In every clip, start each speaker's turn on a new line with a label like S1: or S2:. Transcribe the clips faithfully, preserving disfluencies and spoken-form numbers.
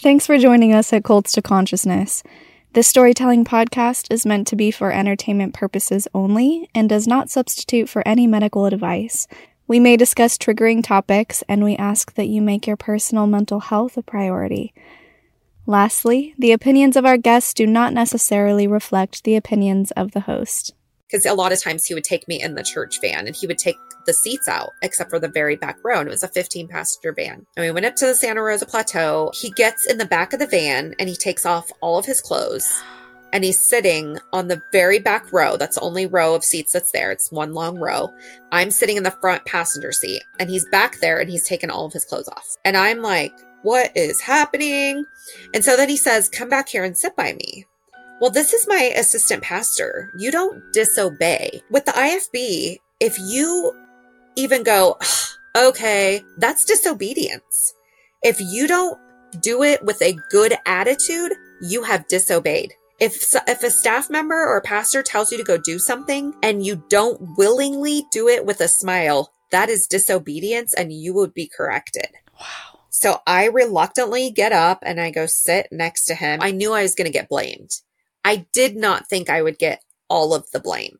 S1: Thanks for joining us at Cults to Consciousness. This storytelling podcast is meant to be for entertainment purposes only and does not substitute for any medical advice. We may discuss triggering topics, and we ask that you make your personal mental health a priority. Lastly, the opinions of our guests do not necessarily reflect the opinions of the host.
S2: Because a lot of times he would take me in the church van and he would take the seats out except for the very back row. And it was a fifteen passenger van. And we went up to the Santa Rosa Plateau. He gets in the back of the van and he takes off all of his clothes. And he's sitting on the very back row. That's the only row of seats that's there. It's one long row. I'm sitting in the front passenger seat. And he's back there and he's taken all of his clothes off. And I'm like, what is happening? And so then he says, come back here and sit by me. Well, this is my assistant pastor. You don't disobey. With the I F B, if you even go, okay, that's disobedience. If you don't do it with a good attitude, you have disobeyed. If, if a staff member or a pastor tells you to go do something and you don't willingly do it with a smile, that is disobedience and you would be corrected.
S1: Wow.
S2: So I reluctantly get up and I go sit next to him. I knew I was going to get blamed. I did not think I would get all of the blame.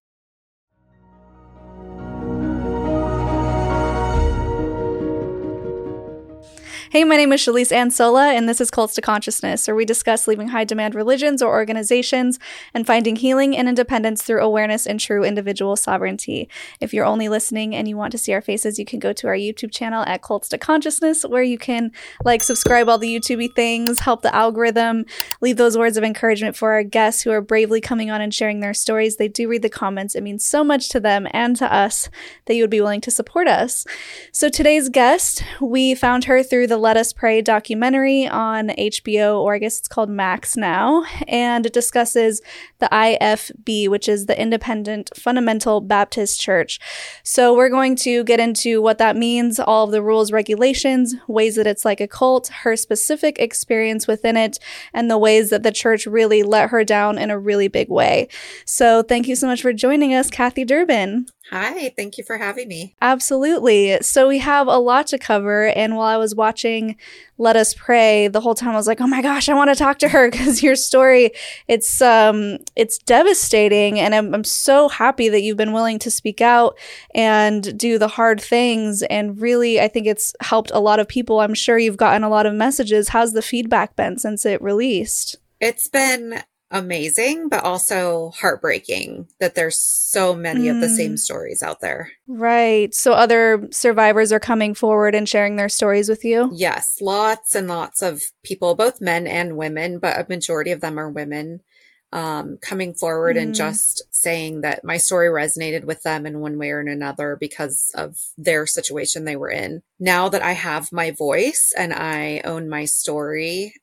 S1: Hey, my name is Shalise Ansola, and this is Cults to Consciousness, where we discuss leaving high-demand religions or organizations and finding healing and independence through awareness and true individual sovereignty. If you're only listening and you want to see our faces, you can go to our YouTube channel at Cults to Consciousness, where you can, like, subscribe, all the YouTubey things, help the algorithm, leave those words of encouragement for our guests who are bravely coming on and sharing their stories. They do read the comments. It means so much to them and to us that you would be willing to support us. So today's guest, we found her through the Let Us Pray documentary on H B O, or I guess it's called Max now, and it discusses the I F B, which is the Independent Fundamental Baptist Church. So we're going to get into what that means, all of the rules, regulations, ways that it's like a cult, her specific experience within it, and the ways that the church really let her down in a really big way. So thank you so much for joining us, Kathy Durbin.
S2: Hi, thank you for having me.
S1: Absolutely. So we have a lot to cover, and while I was watching Let Us Pray, the whole time I was like, oh my gosh, I want to talk to her, because your story, it's um, it's devastating, and I'm, I'm so happy that you've been willing to speak out and do the hard things, and really, I think it's helped a lot of people. I'm sure you've gotten a lot of messages. How's the feedback been since it released?
S2: It's been amazing, but also heartbreaking that there's so many mm. of the same stories out there.
S1: Right. So other survivors are coming forward and sharing their stories with you?
S2: Yes, lots and lots of people, both men and women, but a majority of them are women, um, coming forward mm. and just saying that my story resonated with them in one way or another because of their situation they were in. Now that I have my voice and I own my story,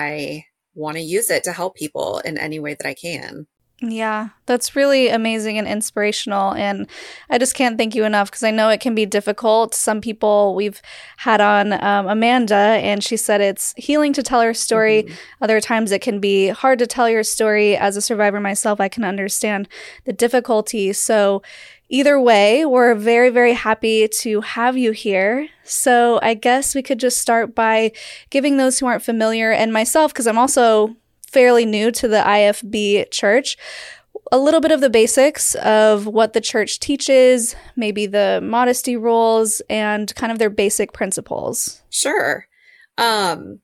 S2: I want to use it to help people in any way that I can.
S1: Yeah, that's really amazing and inspirational. And I just can't thank you enough, because I know it can be difficult. Some people, we've had on um, Amanda, and she said it's healing to tell her story. Mm-hmm. Other times it can be hard to tell your story. As a survivor myself, I can understand the difficulty. So either way, we're very, very happy to have you here. So I guess we could just start by giving those who aren't familiar, and myself, because I'm also fairly new to the I F B church, a little bit of the basics of what the church teaches, maybe the modesty rules, and kind of their basic principles.
S2: Sure. Um,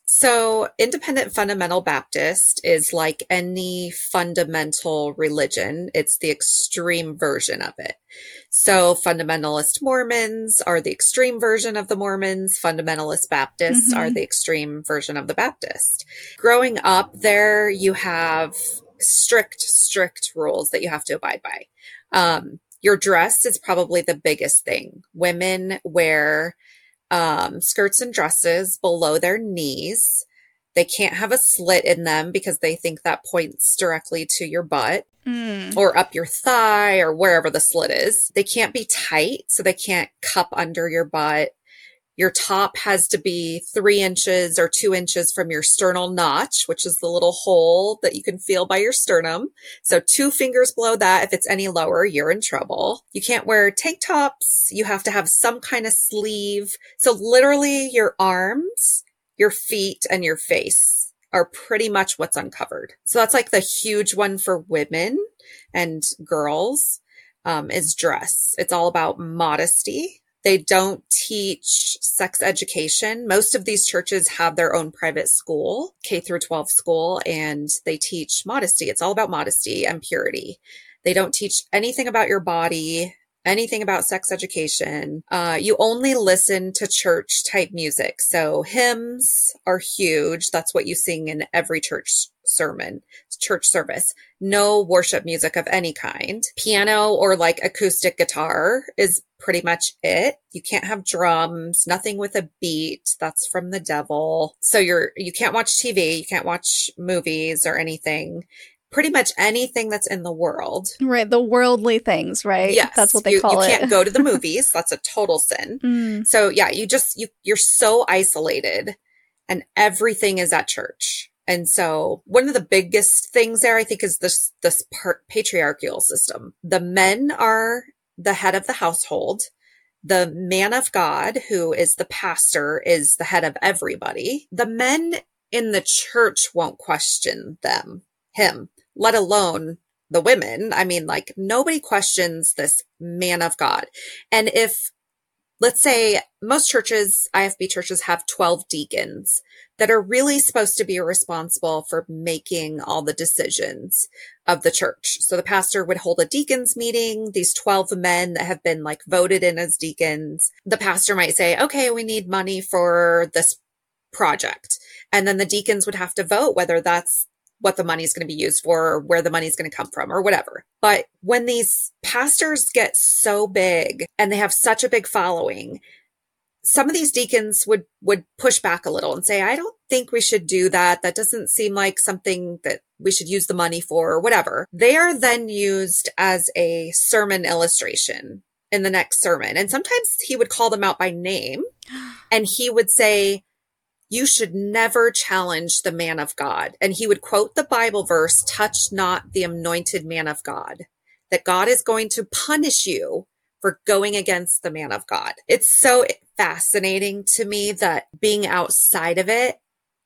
S2: So Independent Fundamental Baptist is like any fundamental religion. It's the extreme version of it. So Fundamentalist Mormons are the extreme version of the Mormons. Fundamentalist Baptists mm-hmm. are the extreme version of the Baptist. Growing up there, you have strict, strict rules that you have to abide by. Um, your dress is probably the biggest thing. Women wear um, skirts and dresses below their knees. They can't have a slit in them because they think that points directly to your butt mm. or up your thigh or wherever the slit is. They can't be tight, so they can't cup under your butt. Your top has to be three inches or two inches from your sternal notch, which is the little hole that you can feel by your sternum. So two fingers below that. If it's any lower, you're in trouble. You can't wear tank tops. You have to have some kind of sleeve. So literally your arms your feet, and your face are pretty much what's uncovered. So that's like the huge one for women and girls, um, is dress. It's all about modesty. They don't teach sex education. Most of these churches have their own private school, K through twelve school, and they teach modesty. It's all about modesty and purity. They don't teach anything about your body, anything about sex education. Uh, you only listen to church type music. So hymns are huge. That's what you sing in every church sermon, church service. No worship music of any kind. Piano or like acoustic guitar is pretty much it. You can't have drums, nothing with a beat. That's from the devil. So you're, you can't watch T V. You can't watch movies or anything. Pretty much anything that's in the world.
S1: Right. The worldly things, right?
S2: Yes.
S1: That's what they
S2: you,
S1: call
S2: you
S1: it.
S2: You can't go to the movies. That's a total sin.
S1: Mm.
S2: So yeah, you just, you, you're so isolated and everything is at church. And so one of the biggest things there, I think, is this, this part, patriarchal system. The men are the head of the household. The man of God, who is the pastor, is the head of everybody. The men in the church won't question them, him, let alone the women. I mean, like, nobody questions this man of God. And if, let's say most churches, I F B churches, have twelve deacons that are really supposed to be responsible for making all the decisions of the church. So the pastor would hold a deacons meeting, these twelve men that have been like voted in as deacons. The pastor might say, okay, we need money for this project. And then the deacons would have to vote whether that's what the money is going to be used for, or where the money is going to come from, or whatever. But when these pastors get so big and they have such a big following, some of these deacons would, would push back a little and say, I don't think we should do that. That doesn't seem like something that we should use the money for, or whatever. They are then used as a sermon illustration in the next sermon. And sometimes he would call them out by name and he would say, you should never challenge the man of God. And he would quote the Bible verse, touch not the anointed man of God, that God is going to punish you for going against the man of God. It's so fascinating to me that being outside of it,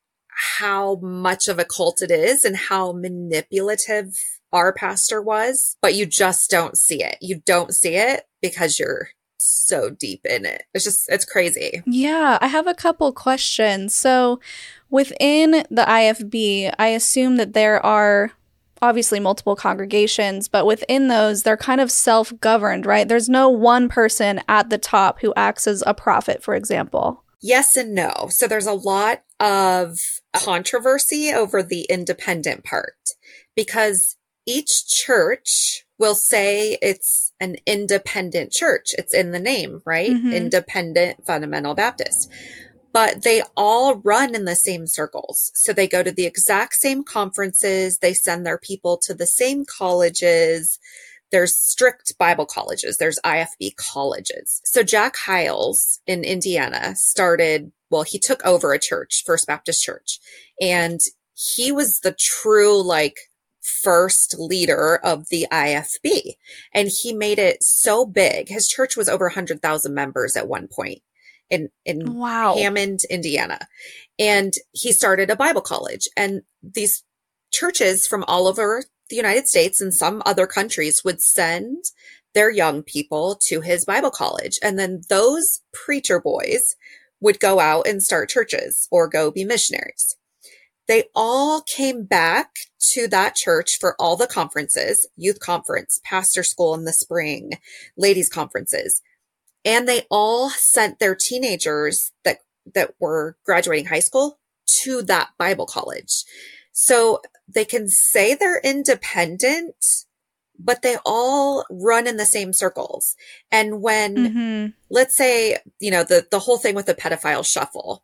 S2: how much of a cult it is and how manipulative our pastor was, but you just don't see it. You don't see it because you're so deep in it. It's just, it's crazy.
S1: Yeah, I have a couple questions. So within the I F B, I assume that there are obviously multiple congregations, but within those, they're kind of self-governed, right? There's no one person at the top who acts as a prophet, for example.
S2: Yes and no. So there's a lot of controversy over the independent part because each church will say it's an independent church. It's in the name, right? Mm-hmm. Independent Fundamental Baptist. But they all run in the same circles. So they go to the exact same conferences. They send their people to the same colleges. There's strict Bible colleges. There's I F B colleges. So Jack Hyles in Indiana started, well, he took over a church, First Baptist Church, and he was the true, like, first leader of the I F B. And he made it so big. His church was over one hundred thousand members at one point in, in
S1: wow.
S2: Hammond, Indiana. And he started a Bible college. And these churches from all over the United States and some other countries would send their young people to his Bible college. And then those preacher boys would go out and start churches or go be missionaries. They all came back to that church for all the conferences, youth conference, pastor school in the spring, ladies conferences. And they all sent their teenagers that, that were graduating high school to that Bible college. So they can say they're independent, but they all run in the same circles. And when, mm-hmm. let's say, you know, the, the whole thing with the pedophile shuffle,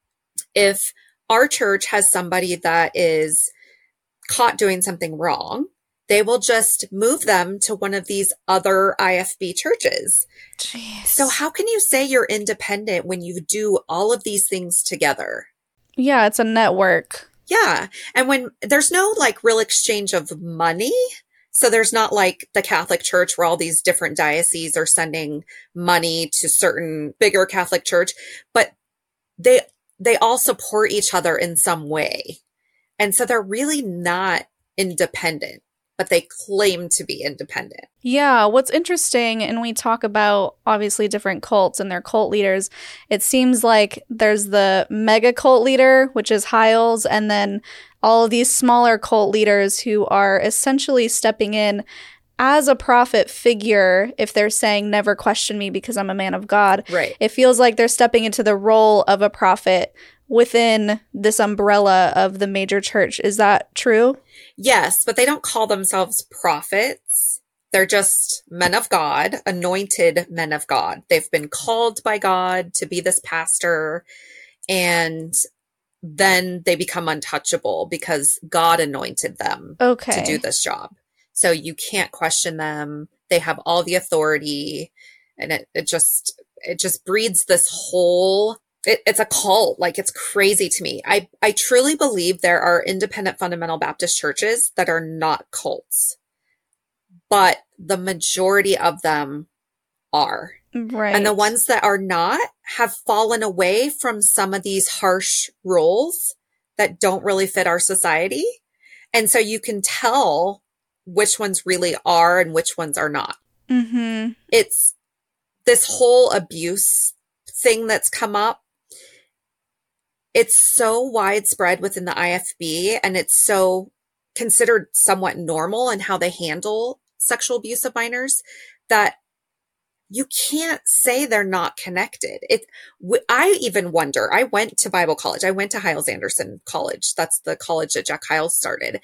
S2: if our church has somebody that is caught doing something wrong, they will just move them to one of these other I F B churches.
S1: Jeez.
S2: So how can you say you're independent when you do all of these things together?
S1: Yeah, it's a network.
S2: Yeah. And when there's no like real exchange of money. So there's not like the Catholic Church where all these different dioceses are sending money to certain bigger Catholic church, but they they all support each other in some way. And so they're really not independent, but they claim to be independent.
S1: Yeah, what's interesting, and we talk about obviously different cults and their cult leaders, it seems like there's the mega cult leader, which is Hyles, and then all of these smaller cult leaders who are essentially stepping in as a prophet figure. If they're saying, never question me because I'm a man of God,
S2: right?
S1: It feels like they're stepping into the role of a prophet within this umbrella of the major church. Is that true?
S2: Yes, but they don't call themselves prophets. They're just men of God, anointed men of God. They've been called by God to be this pastor, and then they become untouchable because God anointed them
S1: okay.
S2: to do this job. So you can't question them. They have all the authority, and it, it just it just breeds this whole It, it's a cult. Like, it's crazy to me. I, I truly believe there are independent fundamental Baptist churches that are not cults, but the majority of them are.
S1: Right.
S2: And the ones that are not have fallen away from some of these harsh rules that don't really fit our society. And so you can tell which ones really are and which ones are not.
S1: Mm-hmm.
S2: It's this whole abuse thing that's come up. It's so widespread within the I F B, and it's so considered somewhat normal in how they handle sexual abuse of minors that you can't say they're not connected. It, I even wonder, I went to Bible college. I went to Hyles Anderson College. That's the college that Jack Hyles started.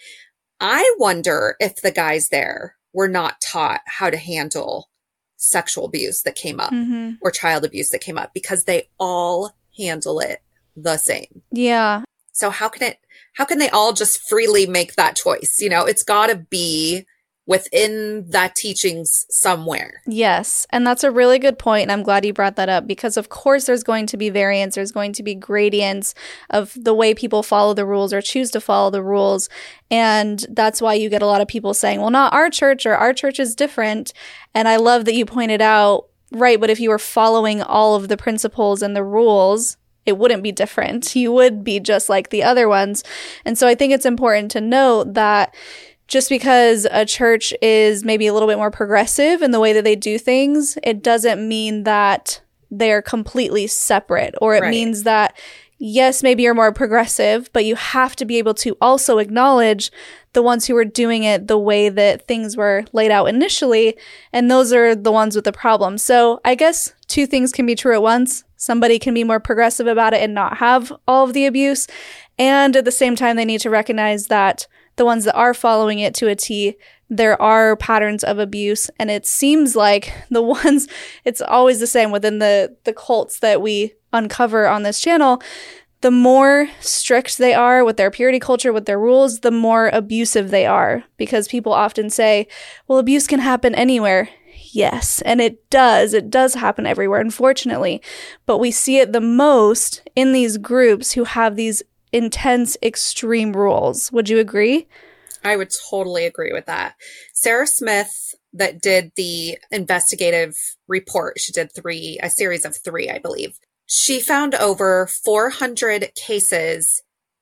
S2: I wonder if the guys there were not taught how to handle sexual abuse that came up
S1: mm-hmm.
S2: or child abuse that came up, because they all handle it the same.
S1: Yeah.
S2: So how can it, how can they all just freely make that choice? You know, it's got to be within that teachings somewhere.
S1: Yes. And that's a really good point. And I'm glad you brought that up, because of course there's going to be variance. There's going to be gradients of the way people follow the rules or choose to follow the rules. And that's why you get a lot of people saying, well, not our church, or our church is different. And I love that you pointed out, right, but if you were following all of the principles and the rules, it wouldn't be different. You would be just like the other ones. And so I think it's important to note that just because a church is maybe a little bit more progressive in the way that they do things, it doesn't mean that they're completely separate, or it
S2: Right.
S1: means that, yes, maybe you're more progressive, but you have to be able to also acknowledge the ones who were doing it the way that things were laid out initially, and those are the ones with the problem. So I guess two things can be true at once. Somebody can be more progressive about it and not have all of the abuse, and at the same time, they need to recognize that the ones that are following it to a T, there are patterns of abuse. And it seems like the ones, it's always the same within the, the cults that we uncover on this channel. The more strict they are with their purity culture, with their rules, the more abusive they are. Because people often say, well, abuse can happen anywhere. Yes, and it does. It does happen everywhere, unfortunately. But we see it the most in these groups who have these intense, extreme rules. Would you agree?
S2: I would totally agree with that. Sarah Smith, that did the investigative report, she did three, a series of three, I believe. She found over four hundred cases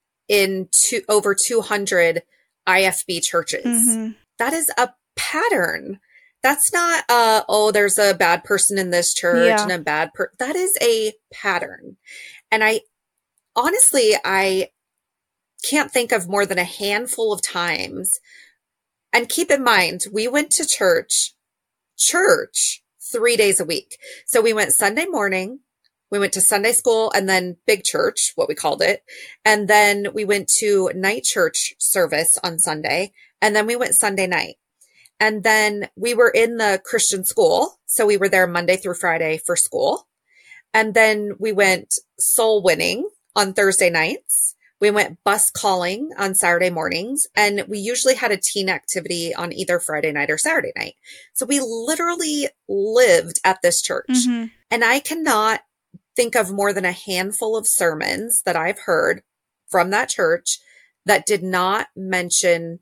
S2: in two, over two hundred I F B churches. Mm-hmm. That is a pattern. That's not, uh, oh, there's a bad person in this church yeah. and a bad person. That is a pattern. And I, honestly, I can't think of more than a handful of times. And keep in mind, we went to church, church three days a week. So we went Sunday morning, we went to Sunday school, and then big church, what we called it. And then we went to night church service on Sunday. And then we went Sunday night. And then we were in the Christian school. So we were there Monday through Friday for school. And then we went soul winning on Thursday nights. We went bus calling on Saturday mornings, and we usually had a teen activity on either Friday night or Saturday night. So we literally lived at this church. Mm-hmm. And I cannot think of more than a handful of sermons that I've heard from that church that did not mention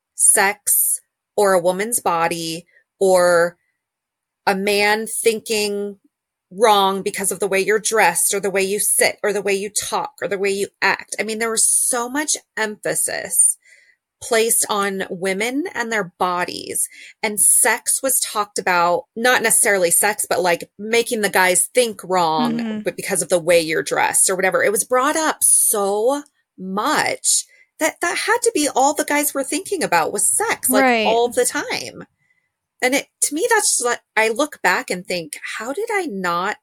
S2: sex or a woman's body or a man thinking wrong because of the way you're dressed or the way you sit or the way you talk or the way you act. I mean, there was so much emphasis placed on women and their bodies, and sex was talked about, not necessarily sex, but like making the guys think wrong, mm-hmm. but because of the way you're dressed or whatever. It was brought up so much that that had to be all the guys were thinking about was sex, like right. all the time. And it, to me, that's just like, I look back and think, how did I not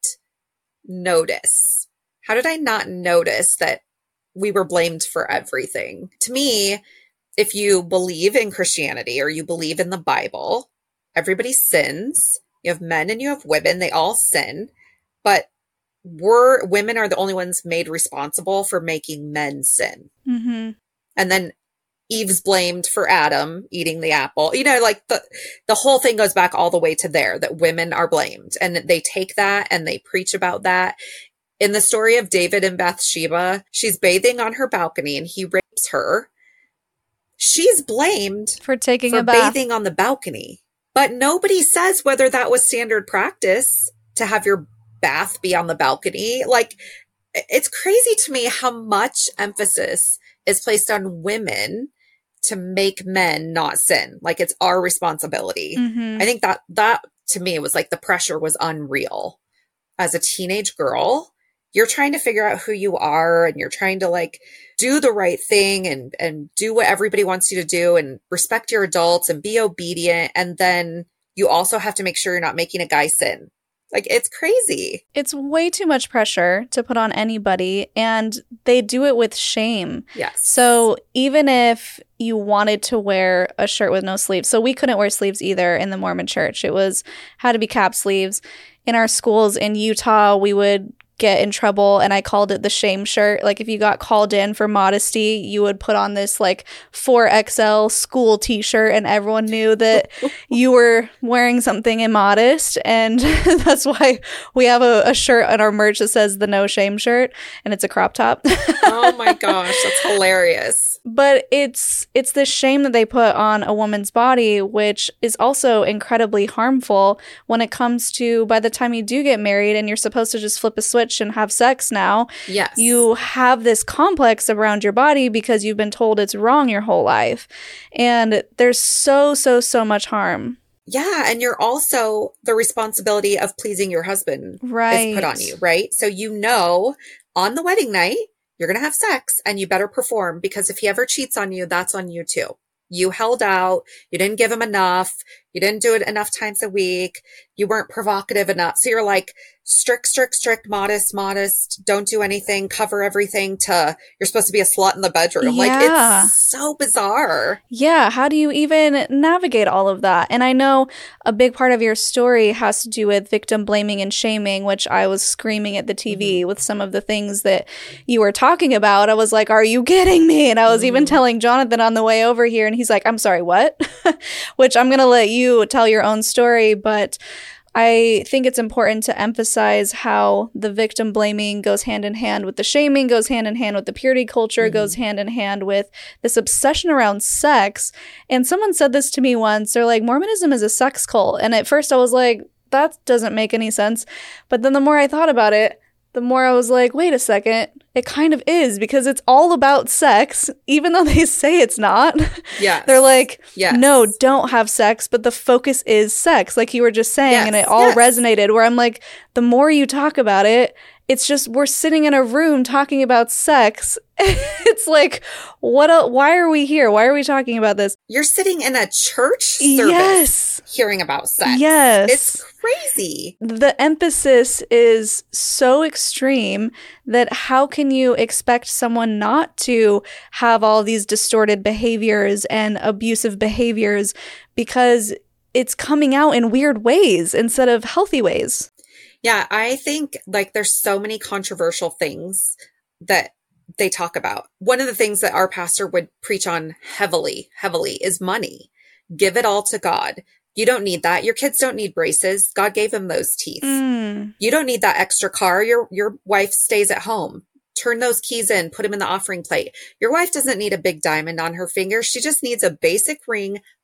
S2: notice? How did I not notice that we were blamed for everything? To me, if you believe in Christianity or you believe in the Bible, everybody sins. You have men and you have women. They all sin. But we're, women are the only ones made responsible for making men sin.
S1: Mm-hmm.
S2: And then Eve's blamed for Adam eating the apple. You know, like the, the whole thing goes back all the way to there, that women are blamed. And they take that and they preach about that. In the story of David and Bathsheba, she's bathing on her balcony and he rapes her. She's blamed
S1: for taking
S2: for
S1: a bath.
S2: bathing on the balcony. But nobody says whether that was standard practice to have your bath be on the balcony. Like, it's crazy to me how much emphasis is placed on women to make men not sin. Like, it's our responsibility.
S1: Mm-hmm.
S2: I think that, that to me was like the pressure was unreal. As a teenage girl, you're trying to figure out who you are and you're trying to like do the right thing and, and do what everybody wants you to do and respect your adults and be obedient. And then you also have to make sure you're not making a guy sin. Like, it's crazy.
S1: It's way too much pressure to put on anybody, and they do it with shame.
S2: Yes.
S1: So even if you wanted to wear a shirt with no sleeves, so we couldn't wear sleeves either in the Mormon church. It was, had to be cap sleeves. In our schools in Utah, we would get in trouble, and I called it the shame shirt. Like, if you got called in for modesty, you would put on this like four X L school t-shirt and everyone knew that you were wearing something immodest. And that's why we have a, a shirt on our merch that says the no shame shirt, and it's a crop top.
S2: Oh my gosh, that's hilarious.
S1: But it's it's the shame that they put on a woman's body, which is also incredibly harmful when it comes to, by the time you do get married and you're supposed to just flip a switch and have sex now,
S2: yes,
S1: you have this complex around your body because you've been told it's wrong your whole life. And there's so, so, so much harm.
S2: Yeah, and you're also the responsibility of pleasing your husband
S1: right.
S2: is put on you, right? So you know on the wedding night, you're going to have sex and you better perform, because if he ever cheats on you, that's on you too. You held out. You didn't give him enough. You didn't do it enough times a week. You weren't provocative enough. So you're like strict, strict, strict, modest, modest. Don't do anything. Cover everything to you're supposed to be a slut in the bedroom.
S1: Yeah.
S2: Like, it's so bizarre.
S1: Yeah. How do you even navigate all of that? And I know a big part of your story has to do with victim blaming and shaming, which I was screaming at the T V mm-hmm. with some of the things that you were talking about. I was like, are you kidding me? And I was mm-hmm. even telling Jonathan on the way over here, and he's like, I'm sorry, what? Which I'm going to let you tell your own story, but I think it's important to emphasize how the victim blaming goes hand in hand with the shaming, goes hand in hand with the purity culture, mm-hmm. goes hand in hand with this obsession around sex. And someone said this to me once. They're like, Mormonism is a sex cult. And at first I was like, that doesn't make any sense. But then the more I thought about it, the more I was like, wait a second, it kind of is, because it's all about sex, even though they say it's not.
S2: Yes.
S1: They're like,
S2: yes.
S1: no, don't have sex, but the focus is sex, like you were just saying,
S2: yes.
S1: and it all
S2: yes.
S1: resonated, where I'm like, the more you talk about it, it's just, we're sitting in a room talking about sex. It's like, what? El- why are we here? Why are we talking about this?
S2: You're sitting in a church service
S1: yes.
S2: hearing about sex.
S1: Yes.
S2: It's crazy.
S1: The emphasis is so extreme that how can you expect someone not to have all these distorted behaviors and abusive behaviors, because it's coming out in weird ways instead of healthy ways?
S2: Yeah, I think like there's so many controversial things that they talk about. One of the things that our pastor would preach on heavily, heavily is money. Give it all to God. You don't need that. Your kids don't need braces. God gave them those teeth.
S1: Mm.
S2: You don't need that extra car. Your, your wife stays at home. Turn those keys in, put them in the offering plate. Your wife doesn't need a big diamond on her finger. She just needs a basic ring.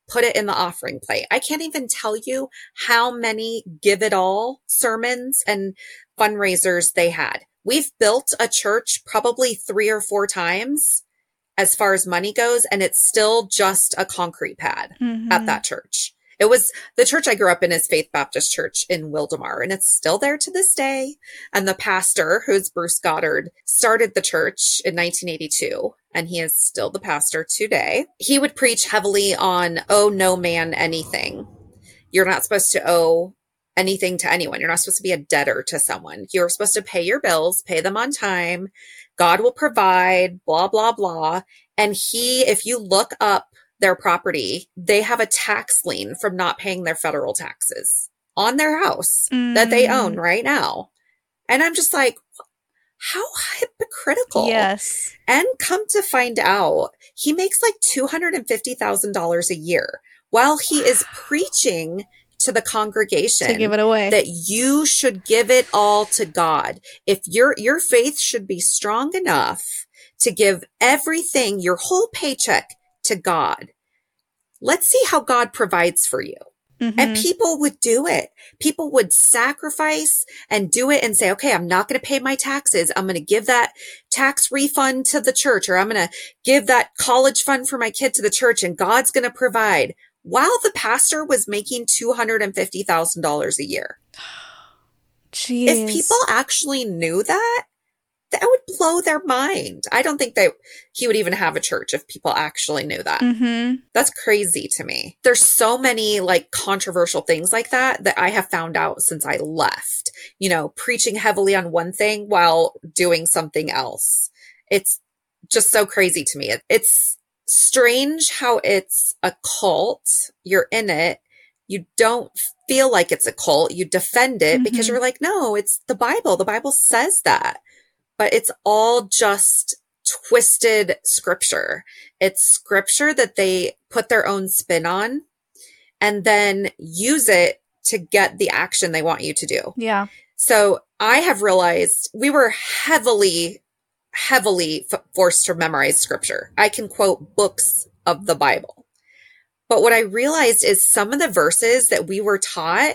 S2: put it in the offering plate. I can't even tell you how many Give It All sermons and fundraisers they had. We've built a church probably three or four times as far as money goes, and it's still just a concrete pad
S1: Mm-hmm.
S2: at that church. It was the church I grew up in is Faith Baptist Church in Wildomar, and it's still there to this day. And the pastor, who's Bruce Goddard, started the church in nineteen eighty-two, and he is still the pastor today. He would preach heavily on, owe no man anything. You're not supposed to owe anything to anyone. You're not supposed to be a debtor to someone. You're supposed to pay your bills, pay them on time. God will provide, blah, blah, blah. And he, if you look up their property, they have a tax lien from not paying their federal taxes on their house
S1: Mm.
S2: that they own right now. And I'm just like, how hypocritical.
S1: Yes.
S2: And come to find out, he makes like two hundred fifty thousand dollars a year while he is preaching to the congregation
S1: To give it away.
S2: that you should give it all to God. If your, your faith should be strong enough to give everything, your whole paycheck to God. Let's see how God provides for you.
S1: Mhm.
S2: And people would do it. People would sacrifice and do it and say, okay, I'm not going to pay my taxes. I'm going to give that tax refund to the church, or I'm going to give that college fund for my kid to the church, and God's going to provide, while the pastor was making two hundred fifty thousand dollars a year.
S1: Jeez.
S2: If people actually knew that, that would blow their mind. I don't think that he would even have a church if people actually knew that.
S1: Mm-hmm.
S2: That's crazy to me. There's so many like controversial things like that that I have found out since I left, you know, preaching heavily on one thing while doing something else. It's just so crazy to me. It, it's strange how it's a cult. You're in it. You don't feel like it's a cult. You defend it
S1: Mhm.
S2: because you're like, no, it's the Bible. The Bible says that. But it's all just twisted scripture. It's scripture that they put their own spin on and then use it to get the action they want you to do.
S1: Yeah.
S2: So I have realized we were heavily, heavily f- forced to memorize scripture. I can quote books of the Bible. But what I realized is some of the verses that we were taught,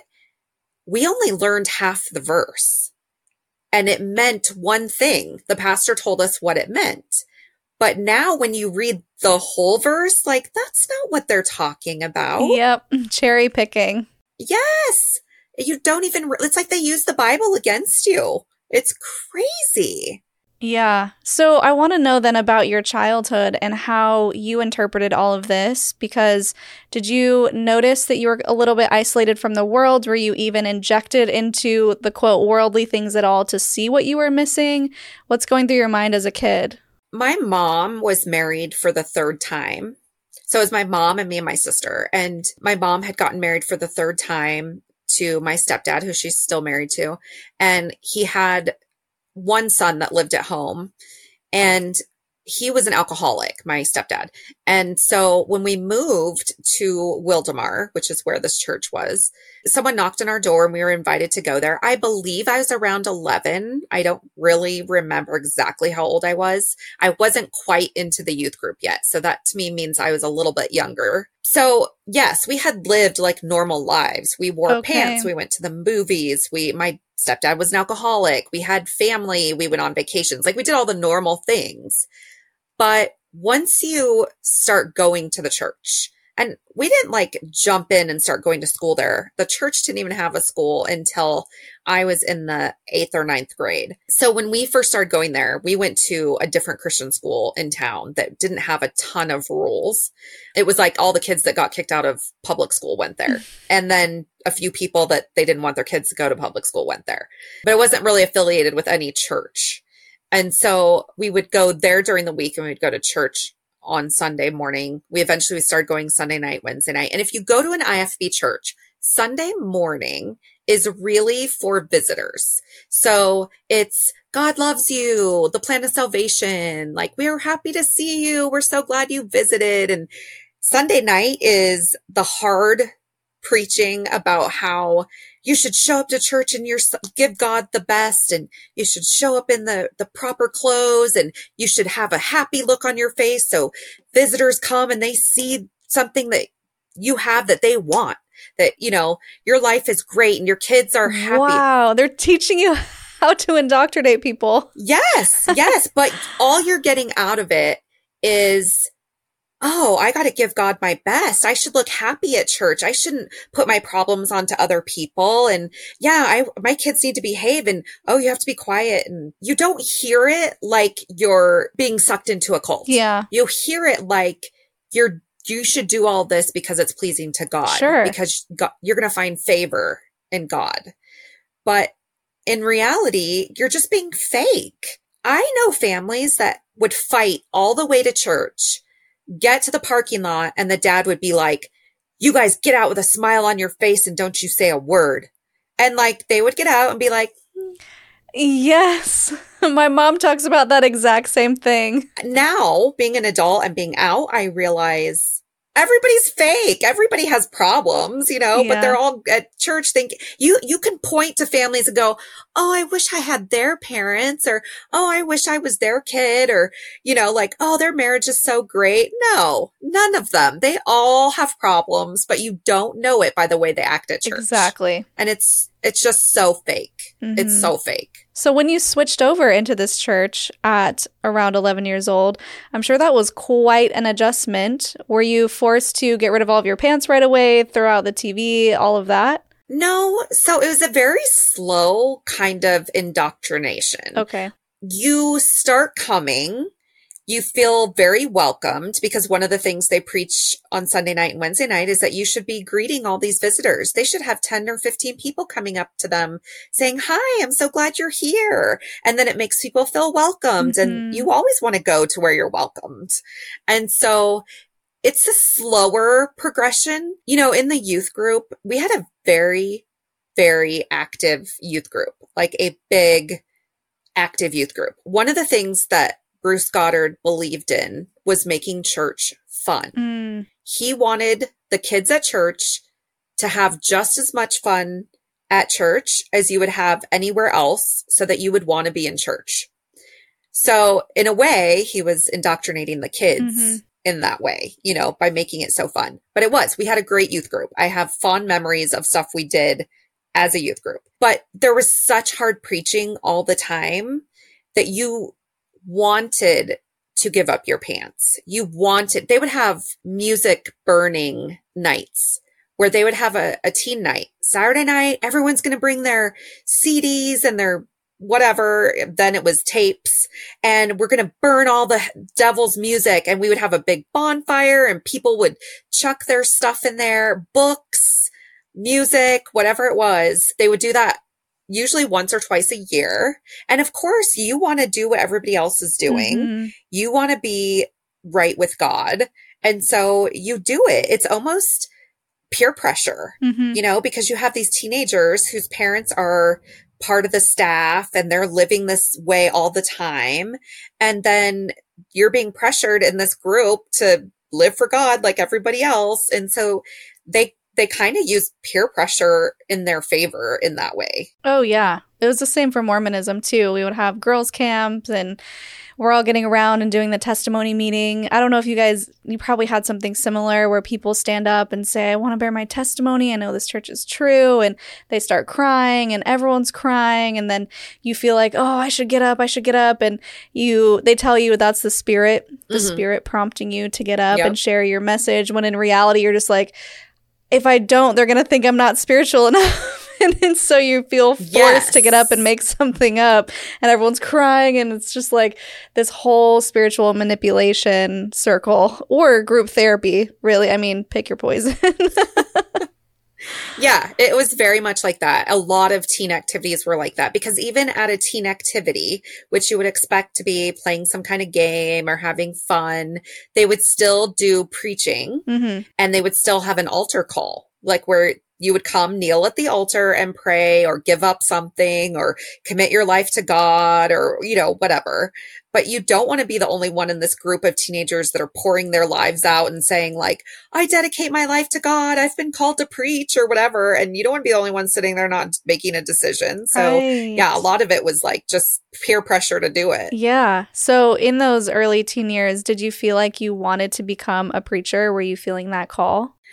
S2: we only learned half the verse. And it meant one thing. The pastor told us what it meant. But now when you read the whole verse, like, that's not what they're talking about.
S1: Yep. Cherry picking.
S2: Yes. You don't even, re- it's like they use the Bible against you. It's crazy.
S1: Yeah. So I want to know then about your childhood and how you interpreted all of this, because did you notice that you were a little bit isolated from the world? Were you even injected into the quote worldly things at all to see what you were missing? What's going through your mind as a kid?
S2: My mom was married for the third time. So it was my mom and me and my sister. And my mom had gotten married for the third time to my stepdad, who she's still married to. And he had one son that lived at home, and he was an alcoholic, my stepdad. And so when we moved to Wildomar, which is where this church was, someone knocked on our door and we were invited to go there. I believe I was around eleven. I don't really remember exactly how old I was. I wasn't quite into the youth group yet. So that to me means I was a little bit younger. So yes, we had lived like normal lives. We wore
S1: Okay.
S2: pants. We went to the movies. We, my stepdad was an alcoholic. We had family. We went on vacations. Like we did all the normal things. But once you start going to the church, and we didn't like jump in and start going to school there. The church didn't even have a school until I was in the eighth or ninth grade. So when we first started going there, we went to a different Christian school in town that didn't have a ton of rules. It was like all the kids that got kicked out of public school went there. And then a few people that they didn't want their kids to go to public school went there. But it wasn't really affiliated with any church. And so we would go there during the week and we'd go to church on Sunday morning. We eventually started going Sunday night, Wednesday night. And if you go to an I F B church, Sunday morning is really for visitors. So it's God loves you, the plan of salvation. Like, we are happy to see you. We're so glad you visited. And Sunday night is the hard preaching about how you should show up to church and you're give God the best, and you should show up in the, the proper clothes, and you should have a happy look on your face. So visitors come and they see something that you have that they want, that, you know, your life is great and your kids are happy.
S1: Wow. They're teaching you how to indoctrinate people.
S2: Yes. Yes. But all you're getting out of it is, oh, I got to give God my best. I should look happy at church. I shouldn't put my problems onto other people. And yeah, I, my kids need to behave, and oh, you have to be quiet. And you don't hear it like you're being sucked into a cult.
S1: Yeah.
S2: You hear it like you're, you should do all this because it's pleasing to God.
S1: Sure.
S2: Because God, you're going to find favor in God. But in reality, you're just being fake. I know families that would fight all the way to church, get to the parking lot, and the dad would be like, you guys get out with a smile on your face and don't you say a word. And like, they would get out and be like,
S1: yes. My mom talks about that exact same thing.
S2: now being an adult and being out, I realize everybody's fake. Everybody has problems, you know,
S1: Yeah.
S2: but they're all at church thinking, you, you can point to families and go, oh, I wish I had their parents, or, oh, I wish I was their kid, or, you know, like, oh, their marriage is so great. No, none of them. They all have problems, but you don't know it by the way they act at church.
S1: Exactly.
S2: And it's, it's just so fake.
S1: Mhm.
S2: It's so fake.
S1: So when you switched over into this church at around eleven years old, I'm sure that was quite an adjustment. Were you forced to get rid of all of your pants right away, throw out the T V, all of that?
S2: No. So it was a very slow kind of indoctrination.
S1: Okay.
S2: You start coming, you feel very welcomed, because one of the things they preach on Sunday night and Wednesday night is that you should be greeting all these visitors. They should have ten or fifteen people coming up to them saying, hi, I'm so glad you're here. And then it makes people feel welcomed.
S1: Mhm.
S2: And you always want to go to where you're welcomed. And so it's a slower progression. You know, in the youth group, we had a very, very active youth group, like a big active youth group. One of the things that Bruce Goddard believed in was making church fun.
S1: Mm.
S2: He wanted the kids at church to have just as much fun at church as you would have anywhere else, so that you would want to be in church. So in a way, he was indoctrinating the kids
S1: Mhm.
S2: in that way, you know, by making it so fun. But it was, we had a great youth group. I have fond memories of stuff we did as a youth group, but there was such hard preaching all the time that you wanted to give up your pants. You wanted, they would have music burning nights where they would have a, a teen night. Saturday night, everyone's going to bring their C Ds and their whatever. Then it was tapes, and we're going to burn all the devil's music, and we would have a big bonfire and people would chuck their stuff in there, books, music, whatever it was. They would do that usually once or twice a year. And of course, you want to do what everybody else is doing.
S1: Mhm.
S2: You want to be right with God. And so you do it. It's almost peer pressure,
S1: Mhm.
S2: you know, because you have these teenagers whose parents are part of the staff and they're living this way all the time. And then you're being pressured in this group to live for God like everybody else. And so they they kind of use peer pressure in their favor in that way.
S1: Oh, yeah. It was the same for Mormonism, too. We would have girls' camps, and we're all getting around and doing the testimony meeting. I don't know if you guys, you probably had something similar where people stand up and say, I want to bear my testimony. I know this church is true. And they start crying, and everyone's crying. And then you feel like, oh, I should get up. I should get up. And you, they tell you that's the spirit, the
S2: Mhm.
S1: spirit prompting you to get up
S2: Yep.
S1: and share your message. When in reality, you're just like, if I don't, they're going to think I'm not spiritual enough. And then so you feel forced
S2: Yes.
S1: to get up and make something up, and everyone's crying, and it's just like this whole spiritual manipulation circle, or group therapy, really. I mean, pick your poison.
S2: Yeah, it was very much like that. A lot of teen activities were like that, because even at a teen activity, which you would expect to be playing some kind of game or having fun, they would still do preaching,
S1: hmm
S2: and they would still have an altar call, like where you would come kneel at the altar and pray, or give up something, or commit your life to God, or, you know, whatever. But you don't want to be the only one in this group of teenagers that are pouring their lives out and saying like, I dedicate my life to God. I've been called to preach, or whatever. And you don't want to be the only one sitting there not making a decision. So
S1: Right.
S2: yeah, a lot of it was like just peer pressure to do it.
S1: Yeah. So in those early teen years, did you feel like you wanted to become a preacher? Were you feeling that call?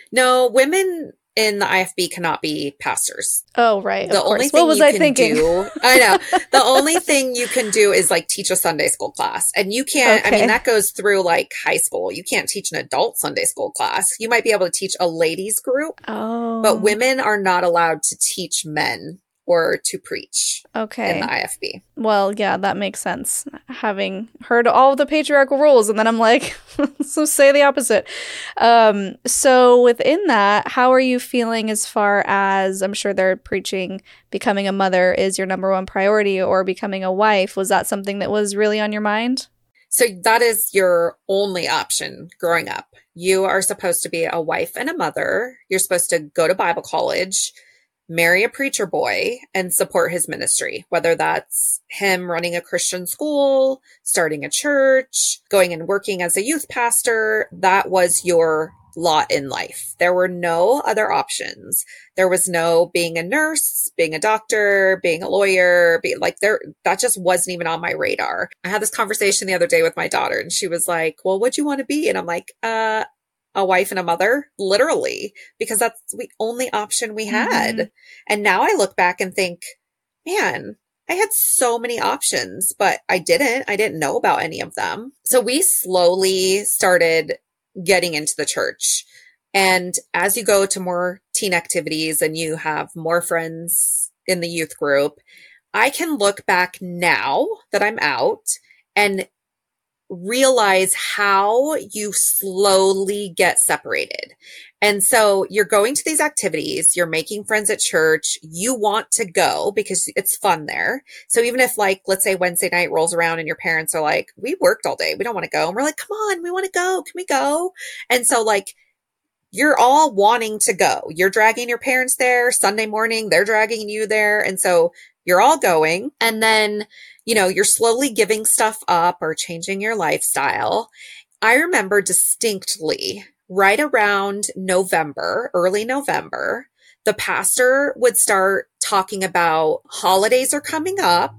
S2: No, women in the I F B cannot be pastors.
S1: Oh, right.
S2: The
S1: of
S2: only
S1: course.
S2: thing
S1: What was
S2: you
S1: I
S2: can
S1: thinking?
S2: do, I know, the only thing you can do is like teach a Sunday school class. And you can't, I
S1: Okay.
S2: mean, that goes through like high school. You can't teach an adult Sunday school class. You might be able to teach a ladies group,
S1: Oh,
S2: but women are not allowed to teach men or to preach in
S1: okay.
S2: the I F B.
S1: Well, yeah, that makes sense. Having heard all of the patriarchal rules, and then I'm like, so say the opposite. Um, so within that, how are you feeling as far as, I'm sure they're preaching becoming a mother is your number one priority, or becoming a wife? Was that something that was really on your mind?
S2: So that is your only option growing up. You are supposed to be a wife and a mother. You're supposed to go to Bible college, marry a preacher boy, and support his ministry, whether that's him running a Christian school, starting a church, going and working as a youth pastor. That was your lot in life. There were no other options. There was no being a nurse, being a doctor, being a lawyer, be like there, that just wasn't even on my radar. I had this conversation the other day with my daughter and she was like, well, what'd you want to be? And I'm like, uh, a wife and a mother, literally, because that's the only option we had. Mm-hmm. And now I look back and think, man, I had so many options, but I didn't. I didn't know about any of them. So we slowly started getting into the church. And as you go to more teen activities and you have more friends in the youth group, I can look back now that I'm out and realize how you slowly get separated. And so you're going to these activities, you're making friends at church, you want to go because it's fun there. So even if like, let's say Wednesday night rolls around and your parents are like, we worked all day, we don't want to go. And we're like, come on, we want to go. Can we go? And so like, you're all wanting to go. You're dragging your parents there Sunday morning, they're dragging you there. And so you're all going. And then, you know, you're slowly giving stuff up or changing your lifestyle. I remember distinctly right around November, early November, the pastor would start talking about holidays are coming up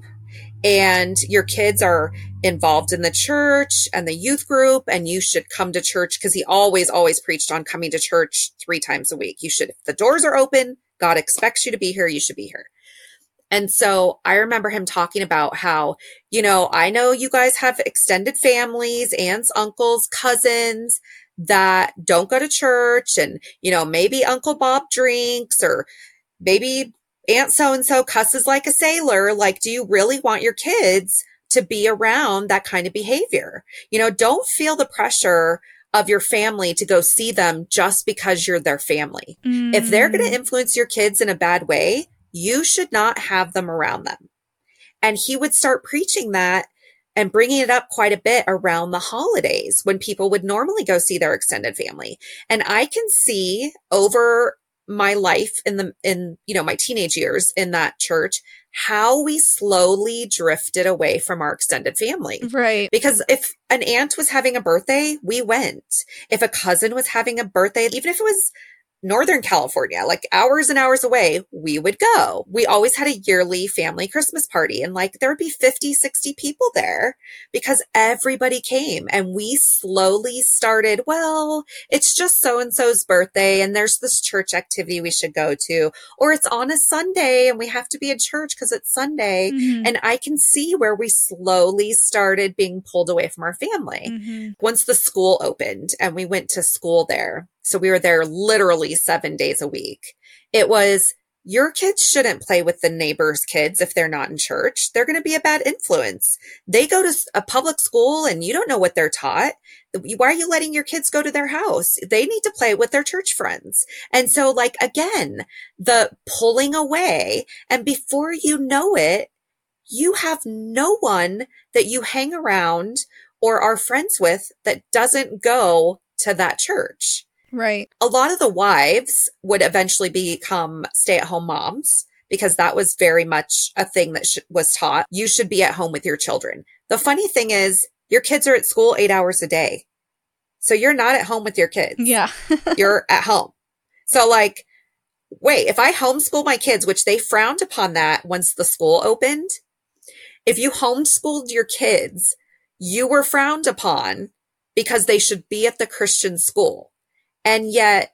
S2: and your kids are involved in the church and the youth group and you should come to church, because he always, always preached on coming to church three times a week. You should, if the doors are open, God expects you to be here, you should be here. And so I remember him talking about how, you know, I know you guys have extended families, aunts, uncles, cousins that don't go to church. And, you know, maybe Uncle Bob drinks or maybe Aunt so-and-so cusses like a sailor. Like, do you really want your kids to be around that kind of behavior? You know, don't feel the pressure of your family to go see them just because you're their family. Mm. If they're going to influence your kids in a bad way, you should not have them around them. And he would start preaching that and bringing it up quite a bit around the holidays when people would normally go see their extended family. And I can see over my life in the, in, you know, my teenage years in that church, how we slowly drifted away from our extended family.
S1: Right.
S2: Because if an aunt was having a birthday, we went. If a cousin was having a birthday, even if it was Northern California, like hours and hours away, we would go. We always had a yearly family Christmas party and like there would be fifty, sixty people there because everybody came, and we slowly started, well, it's just so-and-so's birthday and there's this church activity we should go to, or it's on a Sunday and we have to be at church because it's Sunday. Mm-hmm. And I can see where we slowly started being pulled away from our family. Mm-hmm. Once the school opened and we went to school there, so we were there literally seven days a week. It was, your kids shouldn't play with the neighbors' kids if they're not in church. They're going to be a bad influence. They go to a public school and you don't know what they're taught. Why are you letting your kids go to their house? They need to play with their church friends. And so like, again, the pulling away, and before you know it, you have no one that you hang around or are friends with that doesn't go to that church.
S1: Right.
S2: A lot of the wives would eventually become stay-at-home moms because that was very much a thing that sh- was taught. You should be at home with your children. The funny thing is your kids are at school eight hours a day. So you're not at home with your kids.
S1: Yeah.
S2: You're at home. So like, wait, if I homeschool my kids, which they frowned upon that once the school opened, if you homeschooled your kids, you were frowned upon because they should be at the Christian school. And yet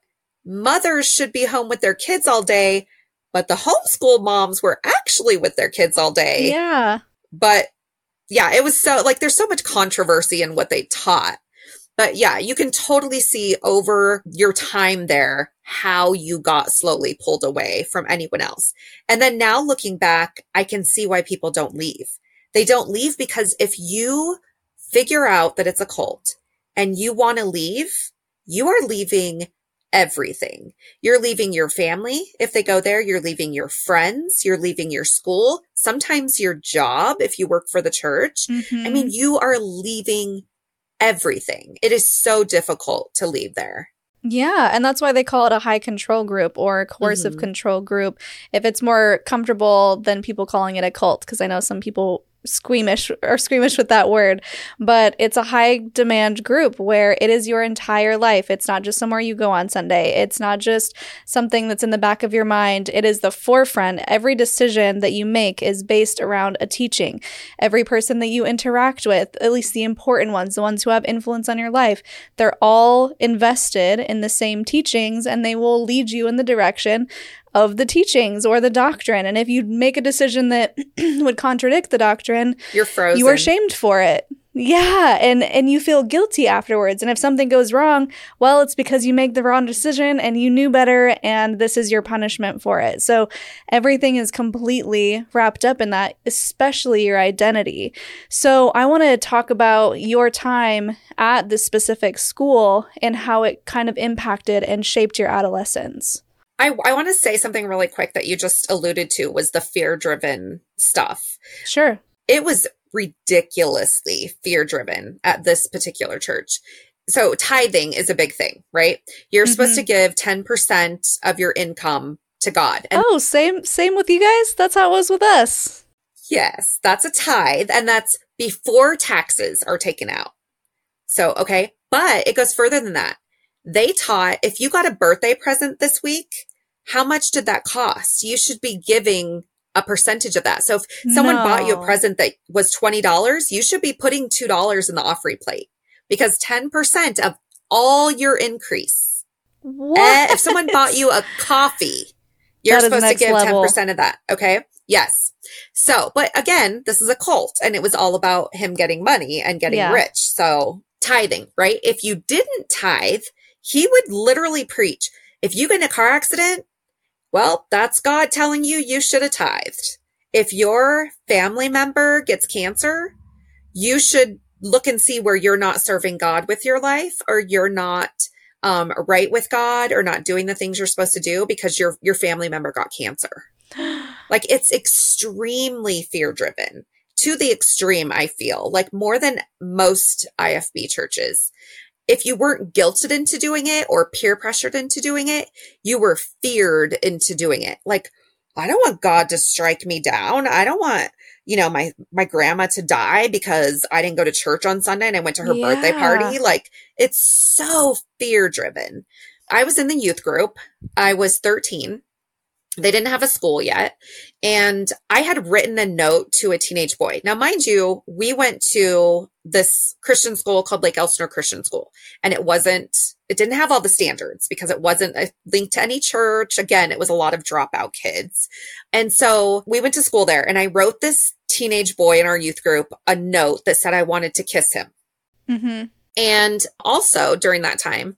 S2: mothers should be home with their kids all day, but the homeschool moms were actually with their kids all day.
S1: Yeah.
S2: But yeah, it was so, like, there's so much controversy in what they taught. But yeah, you can totally see over your time there how you got slowly pulled away from anyone else. And then now looking back, I can see why people don't leave. They don't leave because if you figure out that it's a cult and you want to leave, you are leaving everything. You're leaving your family. If they go there, you're leaving your friends. You're leaving your school. Sometimes your job, if you work for the church.
S1: Mm-hmm.
S2: I mean, you are leaving everything. It is so difficult to leave there.
S1: Yeah, and that's why they call it a high control group or a coercive
S2: Mhm.
S1: control group. If it's more comfortable than people calling it a cult, because I know some people squeamish or squeamish with that word, but it's a high demand group where it is your entire life. It's not just somewhere you go on Sunday. It's not just something that's in the back of your mind. It is the forefront. Every decision that you make is based around a teaching. Every person that you interact with, at least the important ones, the ones who have influence on your life, they're all invested in the same teachings, and they will lead you in the direction of the teachings or the doctrine. And if you make a decision that would contradict the doctrine,
S2: You're frozen.
S1: you are shamed for it. Yeah, and and you feel guilty afterwards. And if something goes wrong, well, it's because you make the wrong decision and you knew better, and this is your punishment for it. So everything is completely wrapped up in that, especially your identity. So I want to talk about your time at this specific school and how it kind of impacted and shaped your adolescence.
S2: I, I want to say something really quick that you just alluded to was the fear-driven stuff.
S1: Sure.
S2: It was ridiculously fear-driven at this particular church. So tithing is a big thing, right? You're
S1: Mhm.
S2: supposed to give ten percent of your income to God. And
S1: Oh, same same with you guys? That's how it was with us.
S2: yes, that's a tithe, and that's before taxes are taken out. So, okay, but it goes further than that. They taught if you got a birthday present this week, how much did that cost? You should be giving a percentage of that. So if someone
S1: No.
S2: bought you a present that was twenty dollars, you should be putting two dollars in the offering plate because ten percent of all your increase.
S1: What?
S2: Eh, if someone bought you a coffee, you're
S1: That is
S2: supposed to
S1: next
S2: give
S1: level.
S2: ten percent of that. Okay. Yes. So, but again, this is a cult and it was all about him getting money and getting
S1: Yeah.
S2: rich. So tithing, right? If you didn't tithe, he would literally preach, if you get in a car accident, well, that's God telling you you should have tithed. If your family member gets cancer, you should look and see where you're not serving God with your life, or you're not um, right with God, or not doing the things you're supposed to do because your your family member got cancer. Like, it's extremely fear driven to the extreme. I feel like more than most I F B churches. If you weren't guilted into doing it or peer pressured into doing it, you were feared into doing it. Like, I don't want God to strike me down. I don't want, you know, my, my grandma to die because I didn't go to church on Sunday and I went to her
S1: Yeah.
S2: birthday party. Like, it's so fear driven. I was in the youth group. I was thirteen. They didn't have a school yet. And I had written a note to a teenage boy. Now, mind you, we went to this Christian school called Lake Elsinore Christian School. And it wasn't, it didn't have all the standards because it wasn't a link to any church. Again, it was a lot of dropout kids. And so we went to school there and I wrote this teenage boy in our youth group a note that said I wanted to kiss him.
S1: Mm-hmm.
S2: And also during that time,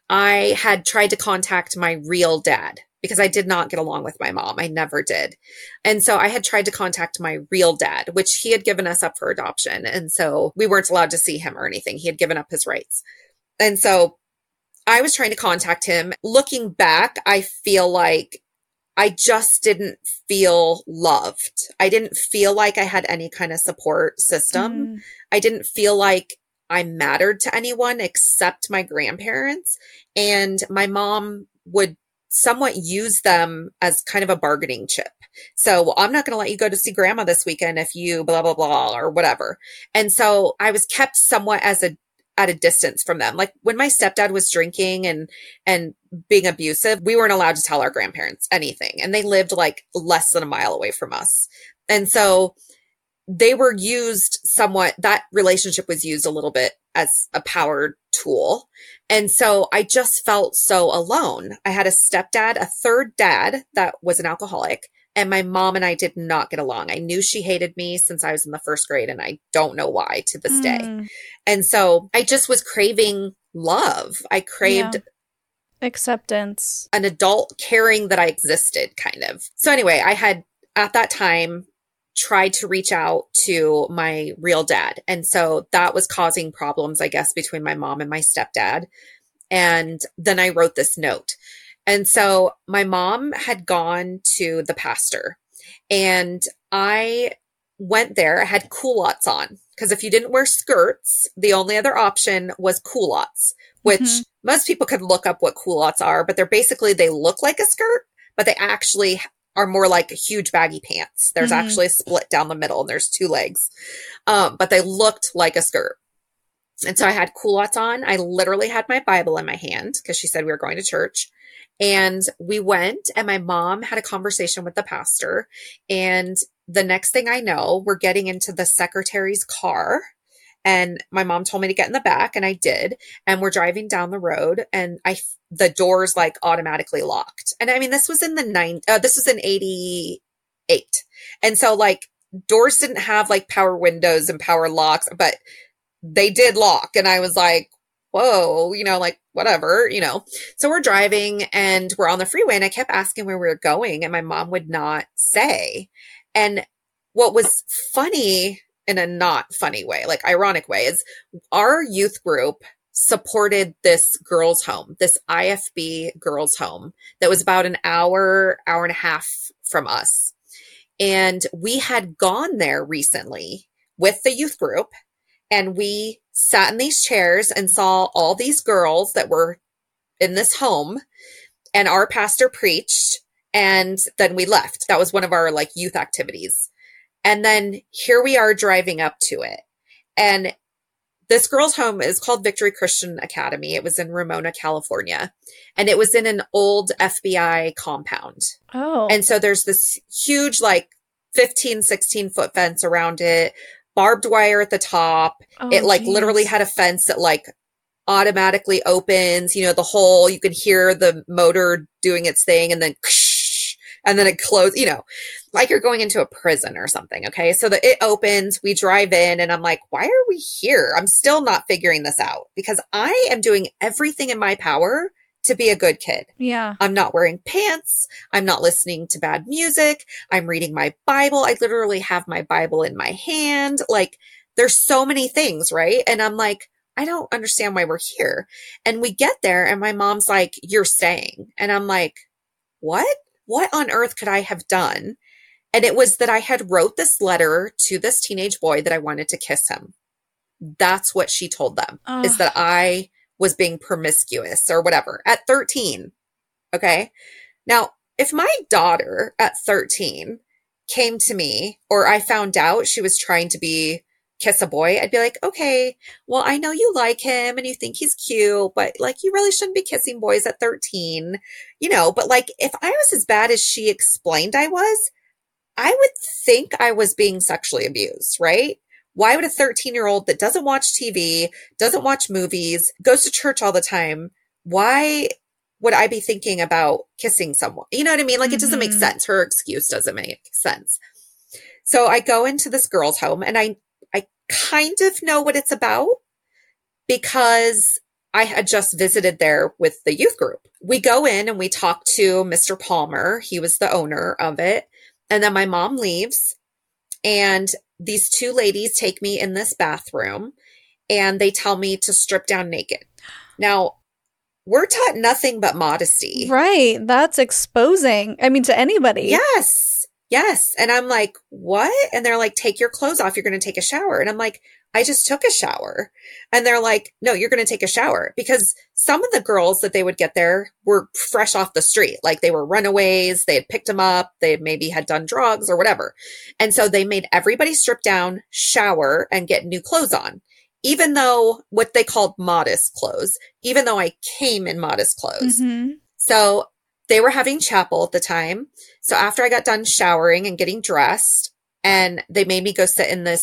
S2: I had tried to contact my real dad, because I did not get along with my mom. I never did. And so I had tried to contact my real dad, which he had given us up for adoption. And so we weren't allowed to see him or anything. He had given up his rights. And so I was trying to contact him. Looking back, I feel like I just didn't feel loved. I didn't feel like I had any kind of support system.
S1: Mm.
S2: I didn't feel like I mattered to anyone except my grandparents. And my mom would somewhat use them as kind of a bargaining chip. So, well, I'm not going to let you go to see grandma this weekend if you blah, blah, blah, or whatever. And so I was kept somewhat as a, at a distance from them. Like when my stepdad was drinking and, and being abusive, we weren't allowed to tell our grandparents anything. And they lived like less than a mile away from us. And so they were used somewhat, that relationship was used a little bit as a power tool. And so I just felt so alone. I had a stepdad, a third dad that was an alcoholic, and my mom and I did not get along. I knew she hated me since I was in the first grade, and I don't know why to this mm. day. And so I just was craving love. I craved
S1: yeah. acceptance,
S2: an adult caring that I existed, kind of. So anyway, I had at that time tried to reach out to my real dad. And so that was causing problems, I guess, between my mom and my stepdad. And then I wrote this note. And so my mom had gone to the pastor, and I went there. I had culottes on, because if you didn't wear skirts, the only other option was culottes, which mm-hmm. most people could look up what culottes are, but they're basically, they look like a skirt, but they actually are more like huge baggy pants. There's mm-hmm. actually a split down the middle, and there's two legs. Um, but they looked like a skirt. And so I had culottes on. I literally had my Bible in my hand, because she said we were going to church. And we went, and my mom had a conversation with the pastor. And the next thing I know, we're getting into the secretary's car. And my mom told me to get in the back, and I did. And we're driving down the road, and I, the doors like automatically locked. And I mean, this was in the nine, uh, this was in eighty-eight. And so like doors didn't have like power windows and power locks, but they did lock. And I was like, whoa, you know, like whatever, you know. So we're driving, and we're on the freeway, and I kept asking where we were going, and my mom would not say. And what was funny, in a not funny way, like ironic way, is our youth group supported this girls' home, this I F B girls' home that was about an hour, hour and a half from us. And we had gone there recently with the youth group, and we sat in these chairs and saw all these girls that were in this home, and our pastor preached, and then we left. That was one of our like youth activities. And then here we are driving up to it. And this girls' home is called Victory Christian Academy. It was in Ramona, California. And it was in an old F B I compound.
S1: Oh.
S2: And so there's this huge, like fifteen, sixteen foot fence around it, barbed wire at the top. Oh, it like geez. literally had a fence that like automatically opens, you know, the whole, you could hear the motor doing its thing, and then and then it closed, you know, like you're going into a prison or something. Okay. So that it opens, we drive in, and I'm like, why are we here? I'm still not figuring this out, because I am doing everything in my power to be a good kid.
S1: Yeah.
S2: I'm not wearing pants. I'm not listening to bad music. I'm reading my Bible. I literally have my Bible in my hand. Like there's so many things, right? And I'm like, I don't understand why we're here. And we get there, and my mom's like, you're staying. And I'm like, what? What on earth could I have done? And it was that I had wrote this letter to this teenage boy that I wanted to kiss him. That's what she told them, Ugh. is that I was being promiscuous or whatever at thirteen. Okay. Now, if my daughter at thirteen came to me, or I found out she was trying to be kiss a boy, I'd be like, okay, well, I know you like him and you think he's cute, but like, you really shouldn't be kissing boys at thirteen, you know, but like, if I was as bad as she explained I was, I would think I was being sexually abused, right? Why would a thirteen year old that doesn't watch T V, doesn't watch movies, goes to church all the time, why would I be thinking about kissing someone? You know what I mean? Like, mm-hmm. It doesn't make sense. Her excuse doesn't make sense. So I go into this girl's home, and I I kind of know what it's about, because I had just visited there with the youth group. We go in and we talk to Mister Palmer. He was the owner of it. And then my mom leaves, and these two ladies take me in this bathroom, and they tell me to strip down naked. Now, we're taught nothing but modesty.
S1: Right. That's exposing. I mean, to anybody.
S2: Yes. Yes. And I'm like, what? And they're like, take your clothes off. You're going to take a shower. And I'm like, I just took a shower. And they're like, no, you're going to take a shower, because some of the girls that they would get there were fresh off the street. Like they were runaways. They had picked them up. They maybe had done drugs or whatever. And so they made everybody strip down, shower, and get new clothes on, even though what they called modest clothes, even though I came in modest clothes.
S1: Mm-hmm.
S2: So they were having chapel at the time. So after I got done showering and getting dressed, and they made me go sit in this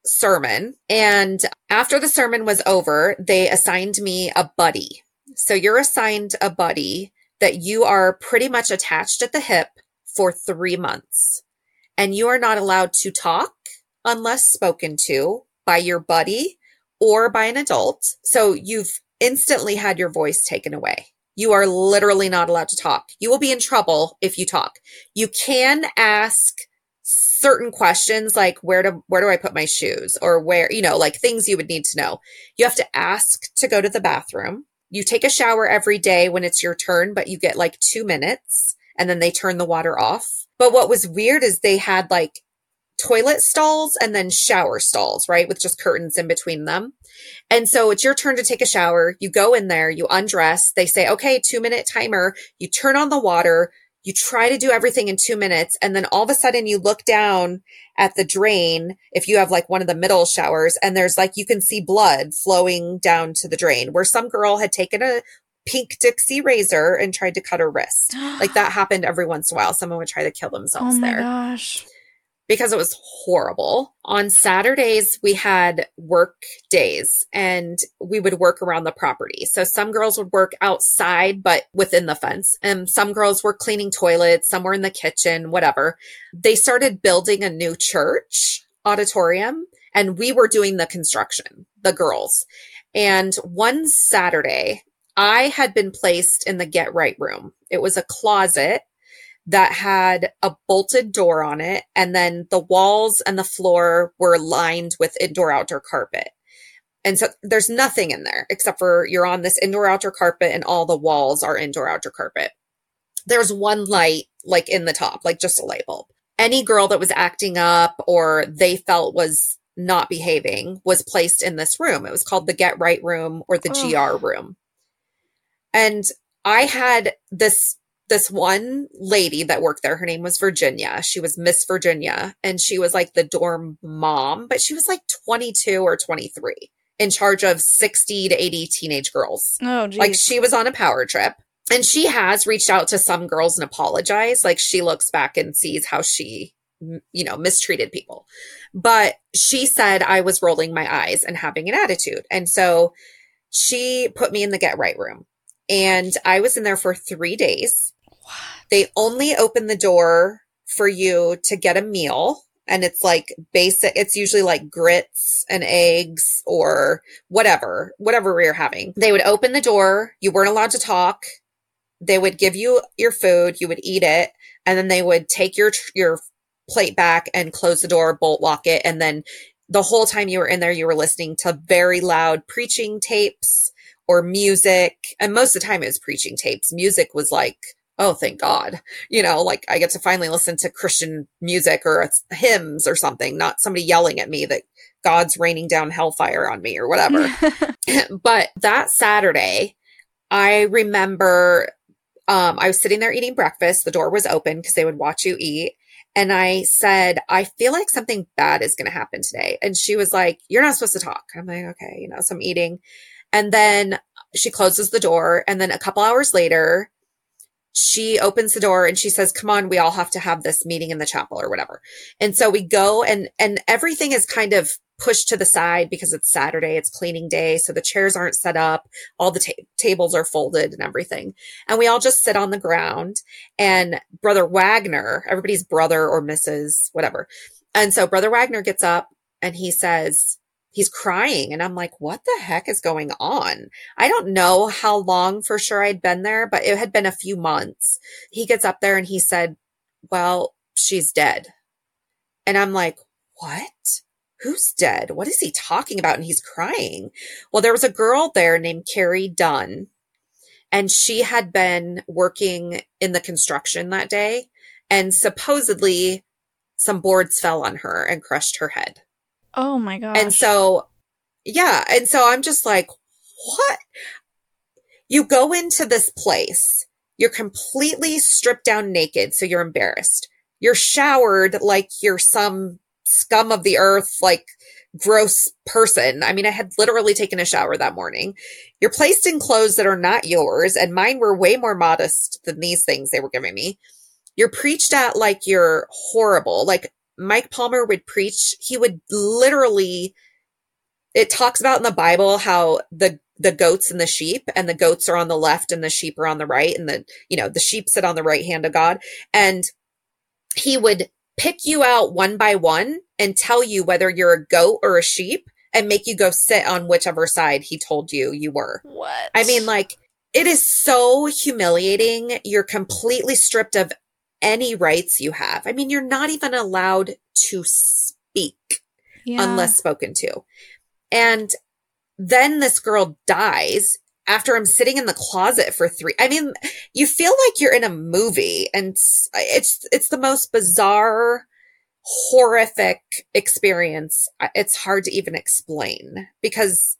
S2: sermon. And after the sermon was over, they assigned me a buddy. So you're assigned a buddy that you are pretty much attached at the hip for three months. And you are not allowed to talk unless spoken to by your buddy or by an adult. So you've instantly had your voice taken away. You are literally not allowed to talk. You will be in trouble if you talk. You can ask certain questions like where do where do I put my shoes, or where, you know, like things you would need to know. You have to ask to go to the bathroom. You take a shower every day when it's your turn, but you get like two minutes and then they turn the water off. But what was weird is they had like toilet stalls and then shower stalls, right? With just curtains in between them. And so it's your turn to take a shower. You go in there, you undress. They say, okay, two minute timer. You turn on the water. You try to do everything in two minutes. And then all of a sudden you look down at the drain. If you have like one of the middle showers, and there's like, you can see blood flowing down to the drain, where some girl had taken a pink Dixie razor and tried to cut her wrist. Like that happened every once in a while. Someone would try to kill themselves
S1: oh my
S2: there.
S1: gosh.
S2: Because it was horrible. On Saturdays, we had work days and we would work around the property. So some girls would work outside, but within the fence. And some girls were cleaning toilets. Some were in the kitchen, whatever. They started building a new church auditorium and we were doing the construction, the girls. And one Saturday, I had been placed in the Get Right room. It was a closet that had a bolted door on it. And then the walls and the floor were lined with indoor outdoor carpet. And so there's nothing in there except for you're on this indoor outdoor carpet and all the walls are indoor outdoor carpet. There's one light like in the top, like just a light bulb. Any girl that was acting up or they felt was not behaving was placed in this room. It was called the Get Right room or the oh. G R room. And I had this This one lady that worked there, her name was Virginia. She was Miss Virginia, and she was like the dorm mom, but she was like twenty-two or twenty-three, in charge of sixty to eighty teenage girls.
S1: Oh, geez.
S2: Like she was on a power trip, and she has reached out to some girls and apologized. Like she looks back and sees how she, you know, mistreated people. But she said I was rolling my eyes and having an attitude. And so she put me in the Get Right room. And I was in there for three days. What? They only open the door for you to get a meal. And it's like basic, it's usually like grits and eggs or whatever, whatever we're having. They would open the door. You weren't allowed to talk. They would give you your food. You would eat it. And then they would take your, your plate back and close the door, bolt lock it. And then the whole time you were in there, you were listening to very loud preaching tapes or music. And most of the time it was preaching tapes. Music was like, oh, thank God. You know, like I get to finally listen to Christian music or hymns or something, not somebody yelling at me that God's raining down hellfire on me or whatever. But that Saturday, I remember um, I was sitting there eating breakfast. The door was open because they would watch you eat. And I said, I feel like something bad is going to happen today. And she was like, you're not supposed to talk. I'm like, okay, you know, so I'm eating. And then she closes the door. And then a couple hours later, she opens the door and she says, come on, we all have to have this meeting in the chapel or whatever. And so we go and, and everything is kind of pushed to the side because it's Saturday, it's cleaning day. So the chairs aren't set up. All the ta- tables are folded and everything. And we all just sit on the ground, and Brother Wagner, everybody's brother or Missus whatever. And so Brother Wagner gets up and he says, he's crying. And I'm like, what the heck is going on? I don't know how long for sure I'd been there, but it had been a few months. He gets up there and he said, well, she's dead. And I'm like, what? Who's dead? What is he talking about? And he's crying. Well, there was a girl there named Carrie Dunn, and she had been working in the construction that day. And supposedly some boards fell on her and crushed her head.
S1: Oh my gosh.
S2: And so, yeah. And so I'm just like, what? You go into this place, you're completely stripped down naked. So you're embarrassed. You're showered like you're some scum of the earth, like gross person. I mean, I had literally taken a shower that morning. You're placed in clothes that are not yours. And mine were way more modest than these things they were giving me. You're preached at like you're horrible. Like, Mike Palmer would preach, he would literally, it talks about in the Bible how the the goats and the sheep, and the goats are on the left and the sheep are on the right, and the, you know, the sheep sit on the right hand of God. And he would pick you out one by one and tell you whether you're a goat or a sheep and make you go sit on whichever side he told you you were.
S1: What?
S2: I mean, like, it is so humiliating. You're completely stripped of any rights you have. I mean, you're not even allowed to speak
S1: Yeah.
S2: unless spoken to. And then this girl dies after I'm sitting in the closet for three. I mean, you feel like you're in a movie, and it's, it's the most bizarre, horrific experience. It's hard to even explain because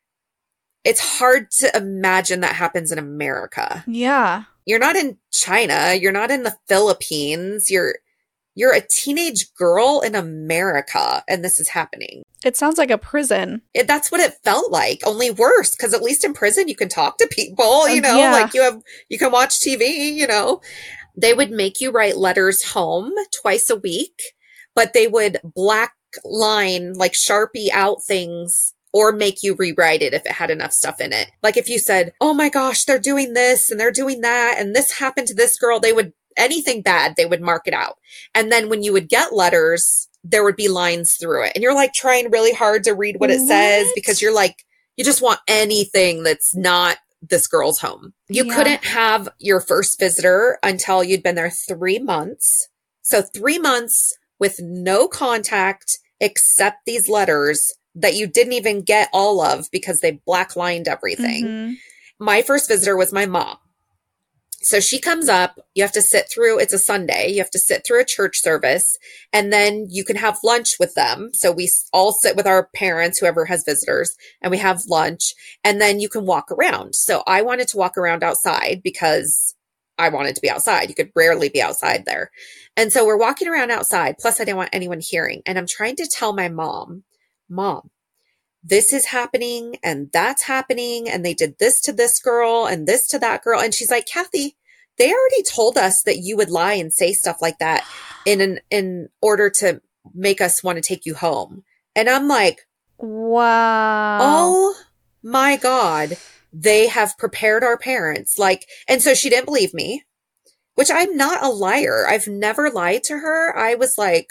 S2: it's hard to imagine that happens in America.
S1: Yeah.
S2: You're not in China. You're not in the Philippines. You're, you're a teenage girl in America, and this is happening.
S1: It sounds like a prison.
S2: It, that's what it felt like, only worse. Because at least in prison, you can talk to people, you know,
S1: Yeah.
S2: like you have, you can watch T V, you know. They would make you write letters home twice a week, but they would black line, like Sharpie out things, or make you rewrite it if it had enough stuff in it. Like if you said, oh my gosh, they're doing this and they're doing that, and this happened to this girl, they would, anything bad, they would mark it out. And then when you would get letters, there would be lines through it. And you're like trying really hard to read what it
S1: What?
S2: says because you're like, you just want anything that's not this girl's home. You
S1: Yeah.
S2: couldn't have your first visitor until you'd been there three months. So three months with no contact except these letters that you didn't even get all of because they black lined everything.
S1: Mhm.
S2: My first visitor was my mom. So she comes up, you have to sit through, it's a Sunday, you have to sit through a church service, and then you can have lunch with them. So we all sit with our parents, whoever has visitors, and we have lunch, and then you can walk around. So I wanted to walk around outside because I wanted to be outside. You could rarely be outside there. And so we're walking around outside, plus I didn't want anyone hearing. And I'm trying to tell my mom, Mom, this is happening and that's happening, and they did this to this girl and this to that girl. And she's like, Kathy, they already told us that you would lie and say stuff like that in an, in order to make us want to take you home. And I'm like,
S1: Wow.
S2: oh my God, they have prepared our parents. Like, and so she didn't believe me, which I'm not a liar. I've never lied to her. I was like,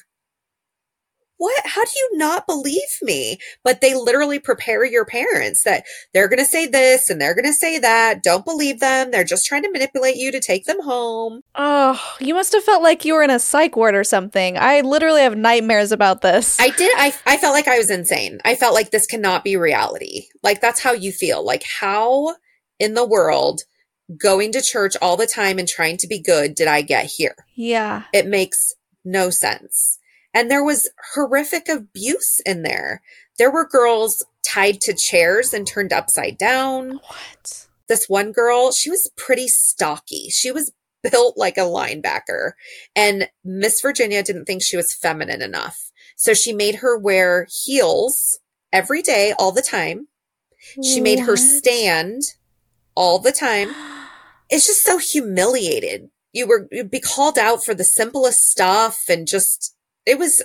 S2: what? How do you not believe me? But they literally prepare your parents that they're going to say this and they're going to say that. Don't believe them. They're just trying to manipulate you to take them home.
S1: Oh, you must have felt like you were in a psych ward or something. I literally have nightmares about this.
S2: I did. I, I felt like I was insane. I felt like this cannot be reality. Like that's how you feel. Like how in the world going to church all the time and trying to be good did I get here?
S1: Yeah.
S2: It makes no sense. And there was horrific abuse in there. There were girls tied to chairs and turned upside down.
S1: What?
S2: This one girl, she was pretty stocky. She was built like a linebacker. And Miss Virginia didn't think she was feminine enough. So she made her wear heels every day, all the time. She made her
S1: What?
S2: stand all the time. It's just so humiliated. You were, you'd be called out for the simplest stuff, and just, it was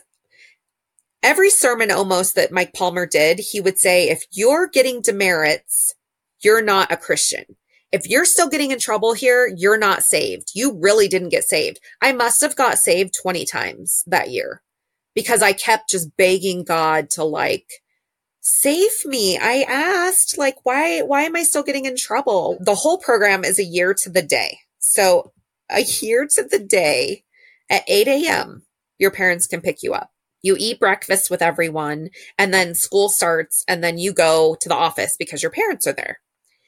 S2: every sermon almost that Mike Palmer did. He would say, if you're getting demerits, you're not a Christian. If you're still getting in trouble here, you're not saved. You really didn't get saved. I must have got saved twenty times that year because I kept just begging God to like, save me. I asked, like, why, why am I still getting in trouble? The whole program is a year to the day. So a year to the day at eight a.m., your parents can pick you up. You eat breakfast with everyone, and then school starts, and then you go to the office because your parents are there.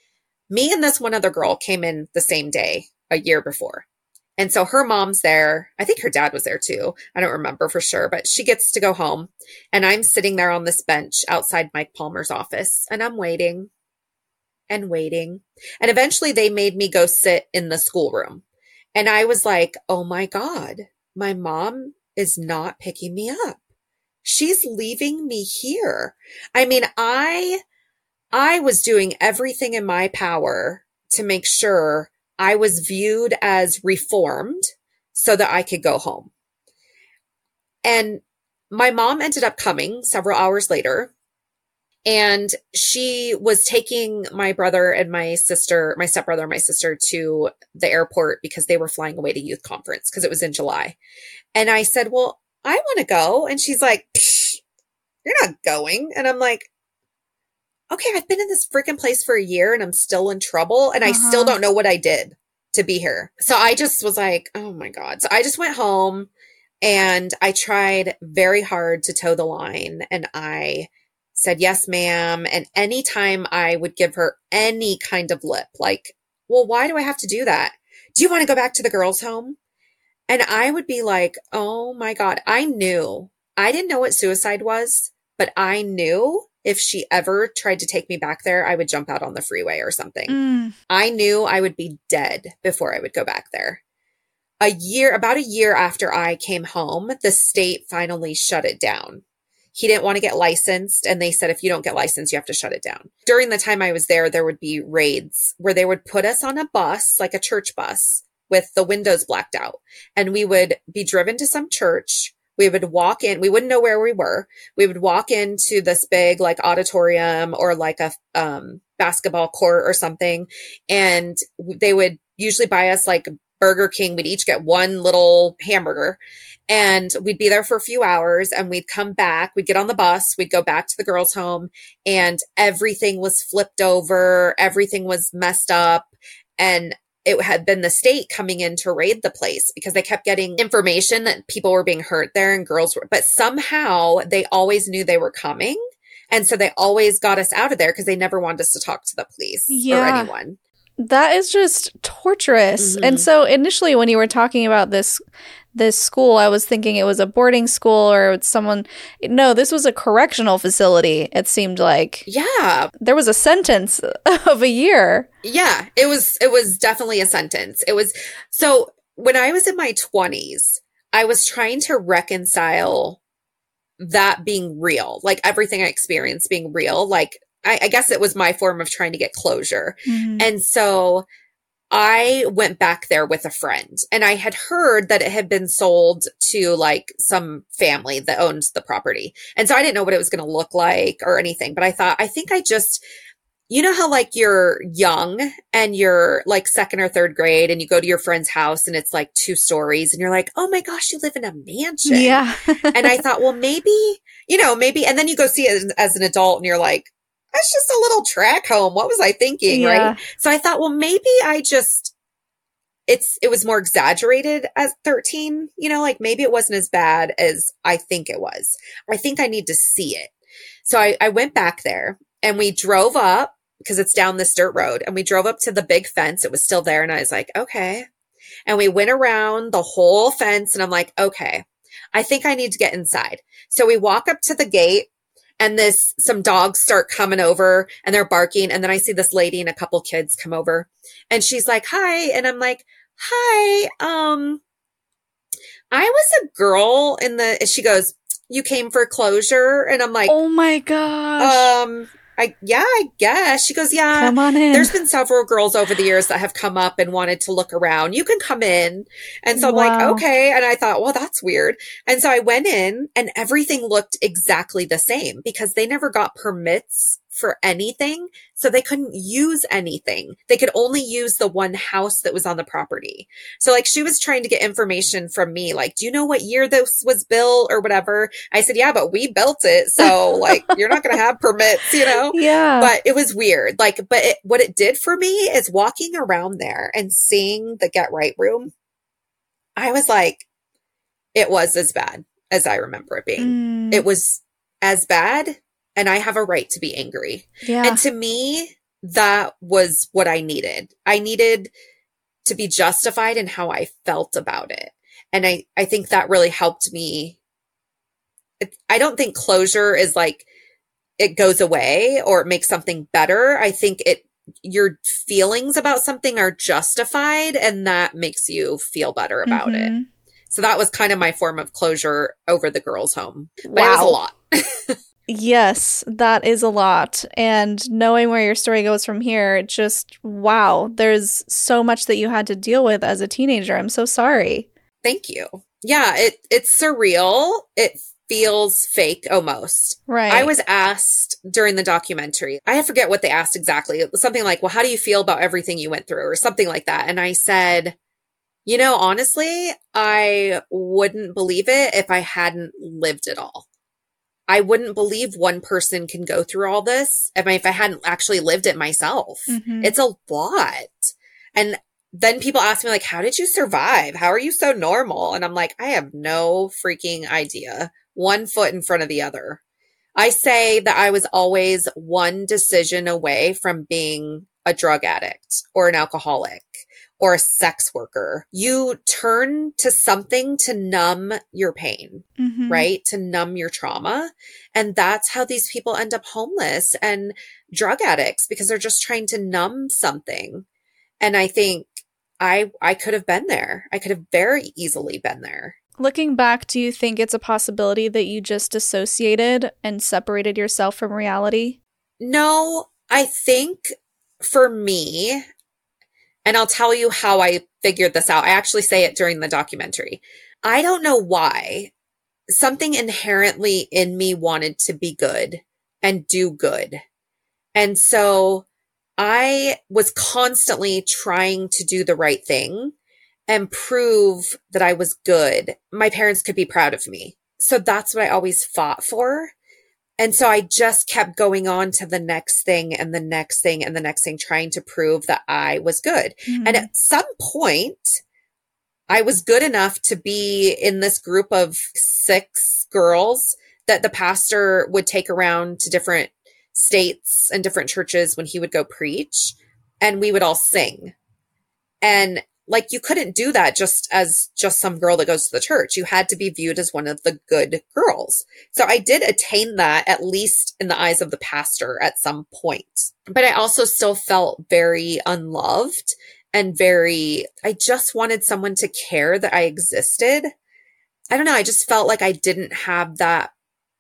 S2: Me and this one other girl came in the same day a year before. And so her mom's there. I think her dad was there too. I don't remember for sure, but she gets to go home. And I'm sitting there on this bench outside Mike Palmer's office, and I'm waiting and waiting. And eventually they made me go sit in the schoolroom. And I was like, oh my God, my mom is not picking me up. She's leaving me here. I mean, I, I was doing everything in my power to make sure I was viewed as reformed so that I could go home. And my mom ended up coming several hours later. And she was taking my brother and my sister, my stepbrother and my sister to the airport because they were flying away to youth conference because it was in July. And I said, well, I want to go. And she's like, you're not going. And I'm like, okay, I've been in this freaking place for a year and I'm still in trouble. And uh-huh. I still don't know what I did to be here. So I just was like, oh my God. So I just went home and I tried very hard to toe the line. And I said, yes, ma'am. And anytime I would give her any kind of lip, like, well, why do I have to do that? Do you want to go back to the girls' home? And I would be like, oh my God, I knew. I didn't know what suicide was, but I knew if she ever tried to take me back there, I would jump out on the freeway or something. Mm. I knew I would be dead before I would go back there. A year, about a year after I came home, the state finally shut it down. He didn't want to get licensed. And they said, if you don't get licensed, you have to shut it down. During the time I was there, there would be raids where they would put us on a bus, like a church bus with the windows blacked out. And we would be driven to some church. We would walk in. We wouldn't know where we were. We would walk into this big like auditorium or like a um, basketball court or something. And they would usually buy us like Burger King. We'd each get one little hamburger. And we'd be there for a few hours and we'd come back. We'd get on the bus. We'd go back to the girls' home and everything was flipped over. Everything was messed up. And it had been the state coming in to raid the place because they kept getting information that people were being hurt there and girls were, but somehow they always knew they were coming. And so they always got us out of there because they never wanted us to talk to the police yeah. or anyone.
S1: That is just torturous. Mm-hmm. And so initially when you were talking about this this school, I was thinking it was a boarding school or someone. No, this was a correctional facility, it seemed like.
S2: Yeah.
S1: There was a sentence of a year.
S2: Yeah, it was it was definitely a sentence. It was so when I was in my twenties, I was trying to reconcile that being real, like everything I experienced being real. Like I, I guess it was my form of trying to get closure. Mm-hmm. And so I went back there with a friend and I had heard that it had been sold to like some family that owned the property. And so I didn't know what it was going to look like or anything, but I thought, I think I just, you know how like you're young and you're like second or third grade and you go to your friend's house and it's like two stories and you're like, oh my gosh, you live in a mansion.
S1: Yeah.
S2: And I thought, well, maybe, you know, maybe, and then you go see it as, as an adult and you're like, that's just a little track home. What was I thinking? Yeah. Right. So I thought, well, maybe I just, it's, it was more exaggerated as thirteen, you know, like maybe it wasn't as bad as I think it was. I think I need to see it. So I, I went back there and we drove up because it's down this dirt road and we drove up to the big fence. It was still there. And I was like, okay. And we went around the whole fence and I'm like, okay, I think I need to get inside. So we walk up to the gate. And this, some dogs start coming over and they're barking. And then I see this lady and a couple kids come over and she's like, hi. And I'm like, hi. Um, I was a girl in the, she goes, you came for closure. And I'm like,
S1: oh my gosh.
S2: Um, I, yeah, I guess. She goes, yeah,
S1: come on in.
S2: There's been several girls over the years that have come up and wanted to look around. You can come in. And so I'm wow. like, okay. And I thought, well, that's weird. And so I went in and everything looked exactly the same because they never got permits for anything. So they couldn't use anything. They could only use the one house that was on the property. So like she was trying to get information from me. Like, do you know what year this was built or whatever? I said, yeah, but we built it. So like, you're not going to have permits, you know?
S1: Yeah.
S2: But it was weird. Like, but it, what it did for me is walking around there and seeing the Get Right room. I was like, it was as bad as I remember it being. Mm. It was as bad. And I have a right to be angry.
S1: Yeah.
S2: And to me, that was what I needed. I needed to be justified in how I felt about it. And I, I think that really helped me. It, I don't think closure is like it goes away or it makes something better. I think it, your feelings about something are justified and that makes you feel better about mm-hmm. it. So that was kind of my form of closure over the girls' home. But wow. It was a lot.
S1: Yes, that is a lot. And knowing where your story goes from here, just, wow, there's so much that you had to deal with as a teenager. I'm so sorry.
S2: Thank you. Yeah, it it's surreal. It feels fake almost.
S1: Right.
S2: I was asked during the documentary, I forget what they asked exactly. It was something like, well, how do you feel about everything you went through or something like that? And I said, you know, honestly, I wouldn't believe it if I hadn't lived it all. I wouldn't believe one person can go through all this if I, if I hadn't actually lived it myself.
S1: Mm-hmm.
S2: It's a lot. And then people ask me like, how did you survive? How are you so normal? And I'm like, I have no freaking idea. One foot in front of the other. I say that I was always one decision away from being a drug addict or an alcoholic or a sex worker. You turn to something to numb your pain,
S1: Mm-hmm.
S2: right? To numb your trauma. And that's how these people end up homeless and drug addicts because they're just trying to numb something. And I think I I could have been there. I could have very easily been there.
S1: Looking back, do you think it's a possibility that you just dissociated and separated yourself from reality?
S2: No, I think for me, and I'll tell you how I figured this out. I actually say it during the documentary. I don't know why. Something inherently in me wanted to be good and do good. And so I was constantly trying to do the right thing and prove that I was good. My parents could be proud of me. So that's what I always fought for. And so I just kept going on to the next thing and the next thing and the next thing, trying to prove that I was good.
S1: Mm-hmm.
S2: And at some point, I was good enough to be in this group of six girls that the pastor would take around to different states and different churches when he would go preach, and we would all sing. And like, you couldn't do that just as just some girl that goes to the church. You had to be viewed as one of the good girls. So I did attain that, at least in the eyes of the pastor at some point. But I also still felt very unloved and very, I just wanted someone to care that I existed. I don't know. I just felt like I didn't have that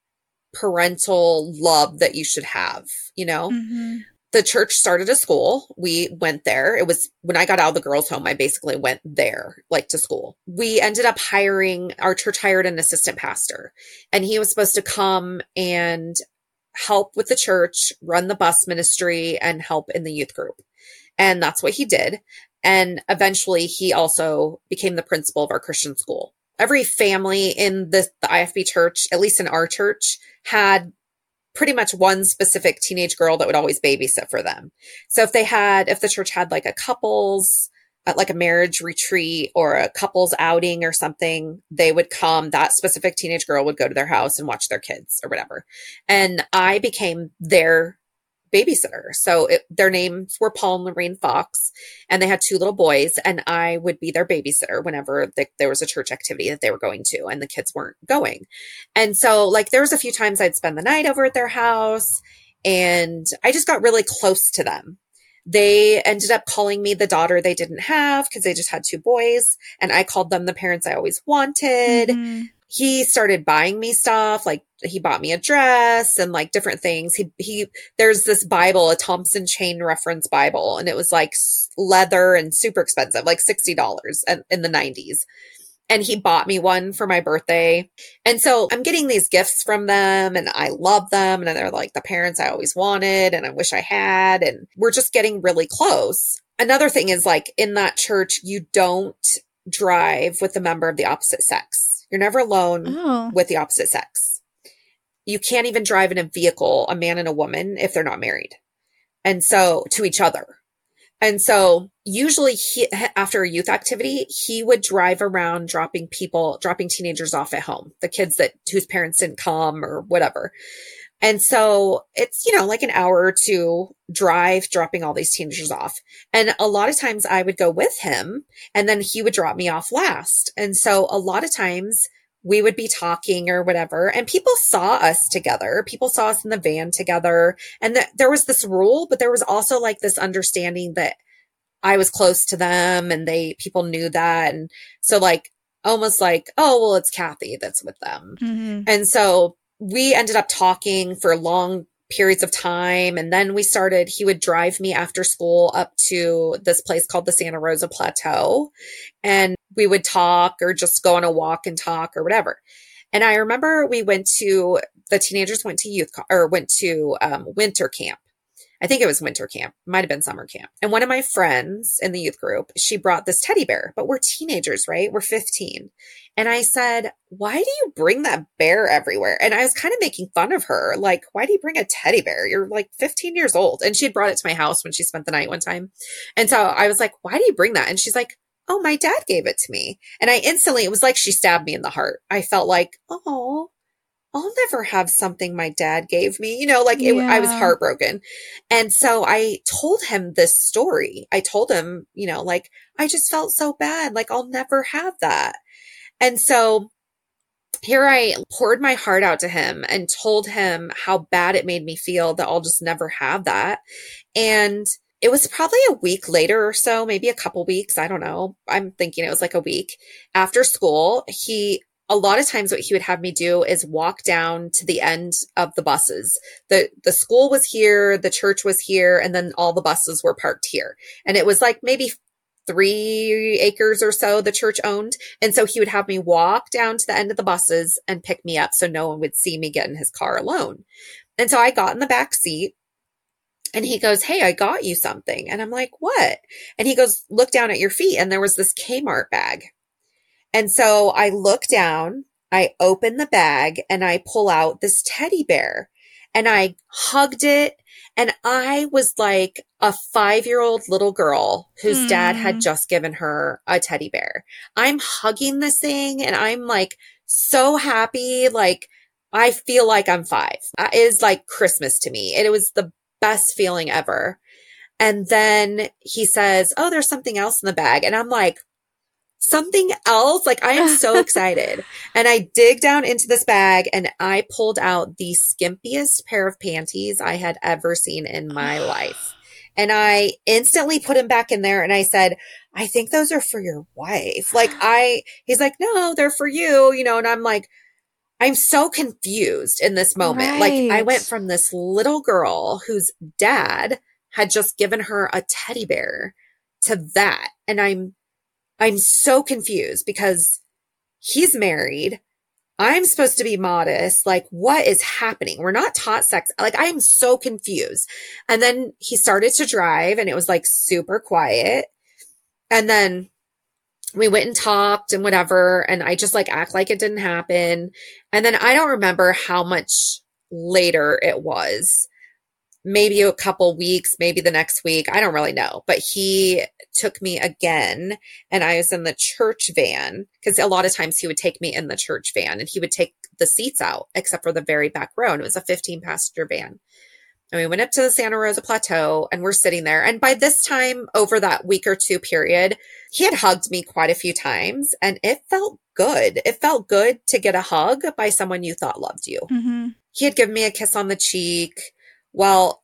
S2: parental love that you should have, you know?
S1: Mm-hmm.
S2: The church started a school. We went there. It was when I got out of the girls' home, I basically went there, like to school. We ended up hiring, our church hired an assistant pastor, and he was supposed to come and help with the church, run the bus ministry, and help in the youth group. And that's what he did. And eventually he also became the principal of our Christian school. Every family in the, the I F B church, at least in our church, had pretty much one specific teenage girl that would always babysit for them. So if they had, if the church had like a couples, uh, like a marriage retreat or a couples outing or something, they would come, that specific teenage girl would go to their house and watch their kids or whatever. And I became their babysitter. So it, their names were Paul and Lorraine Fox, and they had two little boys, and I would be their babysitter whenever the, there was a church activity that they were going to and the kids weren't going. And so like there was a few times I'd spend the night over at their house, and I just got really close to them. They ended up calling me the daughter they didn't have because they just had two boys, and I called them the parents I always wanted. Mm-hmm. He started buying me stuff, like he bought me a dress and like different things. He, he, there's this Bible, a Thompson Chain Reference Bible, and it was like leather and super expensive, like sixty dollars in the nineties. And he bought me one for my birthday. And so I'm getting these gifts from them, and I love them. And they're like the parents I always wanted and I wish I had. And we're just getting really close. Another thing is like in that church, you don't drive with a member of the opposite sex. You're never alone oh. with the opposite sex. You can't even drive in a vehicle, a man and a woman, if they're not married. And so to each other. And so usually he, after a youth activity, he would drive around dropping people, dropping teenagers off at home, the kids that whose parents didn't come or whatever. And so it's, you know, like an hour or two drive, dropping all these teenagers off. And a lot of times I would go with him, and then he would drop me off last. And so a lot of times we would be talking or whatever, and people saw us together. People saw us in the van together. And th- there was this rule, but there was also like this understanding that I was close to them, and they, people knew that. And so like, almost like, oh, well, it's Kathy that's with them. Mm-hmm. And so we ended up talking for long periods of time. And then we started, he would drive me after school up to this place called the Santa Rosa Plateau. And we would talk or just go on a walk and talk or whatever. And I remember we went to, the teenagers went to youth, or went to um, winter camp. I think it was winter camp. Might have been summer camp. And one of my friends in the youth group, she brought this teddy bear, but we're teenagers, right? We're fifteen. And I said, why do you bring that bear everywhere? And I was kind of making fun of her. Like, why do you bring a teddy bear? You're like fifteen years old. And she had brought it to my house when she spent the night one time. And so I was like, why do you bring that? And she's like, oh, my dad gave it to me. And I instantly, it was like she stabbed me in the heart. I felt like, oh, I'll never have something my dad gave me. You know, like it,
S1: Yeah.
S2: I was heartbroken. And so I told him this story. I told him, you know, like, I just felt so bad. Like, I'll never have that. And so here I poured my heart out to him and told him how bad it made me feel that I'll just never have that. And it was probably a week later or so, maybe a couple weeks. I don't know. I'm thinking it was like a week after school. He, a lot of times what he would have me do is walk down to the end of the buses. The, the school was here, the church was here, and then all the buses were parked here. And it was like maybe three acres or so the church owned. And so he would have me walk down to the end of the buses and pick me up so no one would see me get in his car alone. And so I got in the back seat. And he goes, hey, I got you something. And I'm like, what? And he goes, look down at your feet. And there was this Kmart bag. And so I look down, I open the bag, and I pull out this teddy bear. And I hugged it. And I was like a five-year-old little girl whose
S1: Hmm.
S2: dad had just given her a teddy bear. I'm hugging this thing, and I'm like so happy. Like, I feel like I'm five. It is like Christmas to me. It was the best feeling ever. And then he says, oh, there's something else in the bag. And I'm like, something else? Like, I am so excited. And I dig down into this bag and I pulled out the skimpiest pair of panties I had ever seen in my life. And I instantly put him back in there and I said, I think those are for your wife. Like, I, he's like, no, they're for you, you know, and I'm like, I'm so confused in this moment. Like, I
S1: Right.
S2: went from this little girl whose dad had just given her a teddy bear to that. And I'm, I'm so confused because he's married. I'm supposed to be modest. Like, what is happening? We're not taught sex. Like, I am so confused. And then he started to drive and it was like super quiet. And then we went and talked and whatever. And I just like act like it didn't happen. And then I don't remember how much later it was. Maybe a couple weeks, maybe the next week. I don't really know. But he took me again and I was in the church van because a lot of times he would take me in the church van and he would take the seats out except for the very back row. And it was a fifteen passenger van. And we went up to the Santa Rosa Plateau and we're sitting there. And by this time, over that week or two period, he had hugged me quite a few times and it felt good. It felt good to get a hug by someone you thought loved you.
S1: Mm-hmm.
S2: He had given me a kiss on the cheek. Well,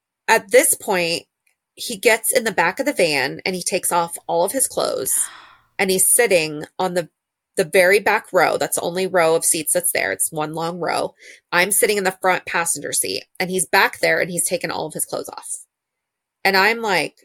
S2: at this point, he gets in the back of the van and he takes off all of his clothes and he's sitting on the the very back row. That's the only row of seats that's there. It's one long row. I'm sitting in the front passenger seat and he's back there and he's taken all of his clothes off. And I'm like,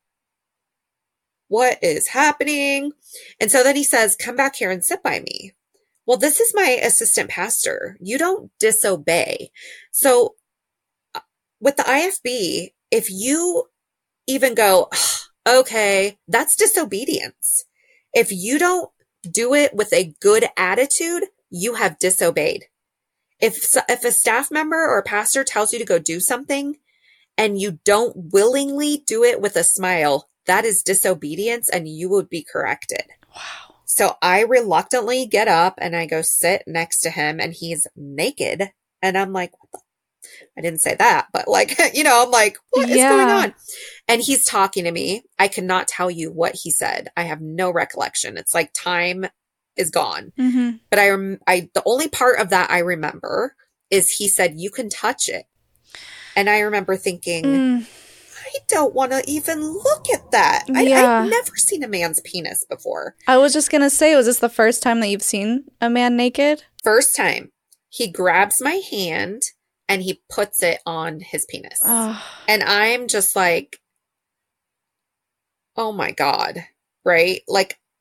S2: what is happening? And so then he says, come back here and sit by me. Well, this is my assistant pastor. You don't disobey. So with the I F B, if you even go, okay, that's disobedience. If you don't do it with a good attitude, you have disobeyed. If, if a staff member or a pastor tells you to go do something and you don't willingly do it with a smile, that is disobedience and you would be corrected.
S1: Wow.
S2: So I reluctantly get up and I go sit next to him and he's naked. And I'm like, what the? I didn't say that, but like, you know, I'm like, what is
S1: Yeah.
S2: going on? And he's talking to me. I cannot tell you what he said. I have no recollection. It's like time is gone.
S1: Mm-hmm.
S2: But I, rem- I, the only part of that I remember is he said, you can touch it. And I remember thinking,
S1: Mm.
S2: I don't want to even look at that. I,
S1: Yeah.
S2: I've never seen a man's penis before.
S1: I was just going to say, was this the first time that you've seen a man naked?
S2: First time he grabs my hand and he puts it on his penis.
S1: Oh.
S2: And I'm just like, oh my God, right? Like,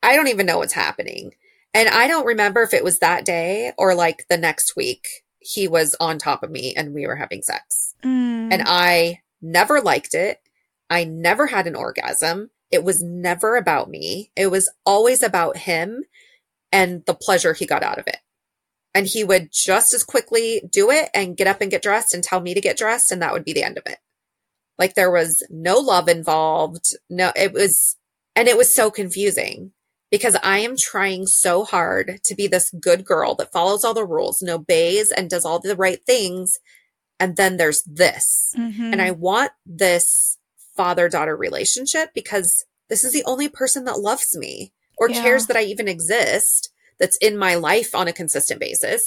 S2: I don't even know what's happening. And I don't remember if it was that day or like the next week he was on top of me and we were having sex.
S1: Mm.
S2: And I never liked it. I never had an orgasm. It was never about me. It was always about him and the pleasure he got out of it. And he would just as quickly do it and get up and get dressed and tell me to get dressed. And that would be the end of it. Like there was no love involved. No, it was, and it was so confusing because I am trying so hard to be this good girl that follows all the rules and obeys and does all the right things. And then there's this.
S1: Mm-hmm.
S2: And I want this father-daughter relationship because this is the only person that loves me or
S1: Yeah.
S2: cares that I even exist, that's in my life on a consistent basis.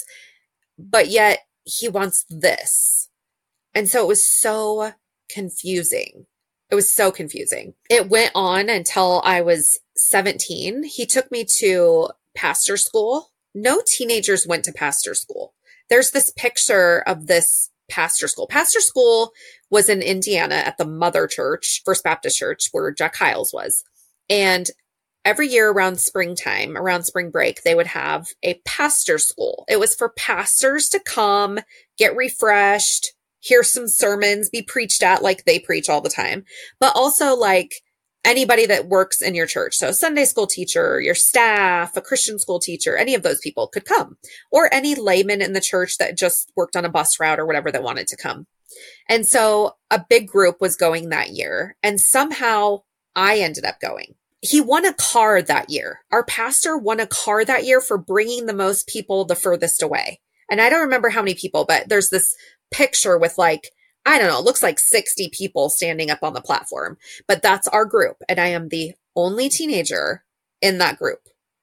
S2: But yet he wants this. And so it was so confusing. It was so confusing. It went on until I was seventeen. He took me to pastor school. No teenagers went to pastor school. There's this picture of this pastor school. Pastor school was in Indiana at the Mother Church, First Baptist Church, where Jack Hyles was. And every year around springtime, around spring break, they would have a pastor school. It was for pastors to come, get refreshed, hear some sermons, be preached at like they preach all the time, but also like anybody that works in your church. So Sunday school teacher, your staff, a Christian school teacher, any of those people could come, or any layman in the church that just worked on a bus route or whatever that wanted to come. And so a big group was going that year, and somehow I ended up going. He won a car that year. Our pastor won a car that year for bringing the most people the furthest away. And I don't remember how many people, but there's this picture with like, I don't know, it looks like sixty people standing up on the platform, but that's our group. And I am the only teenager in that group.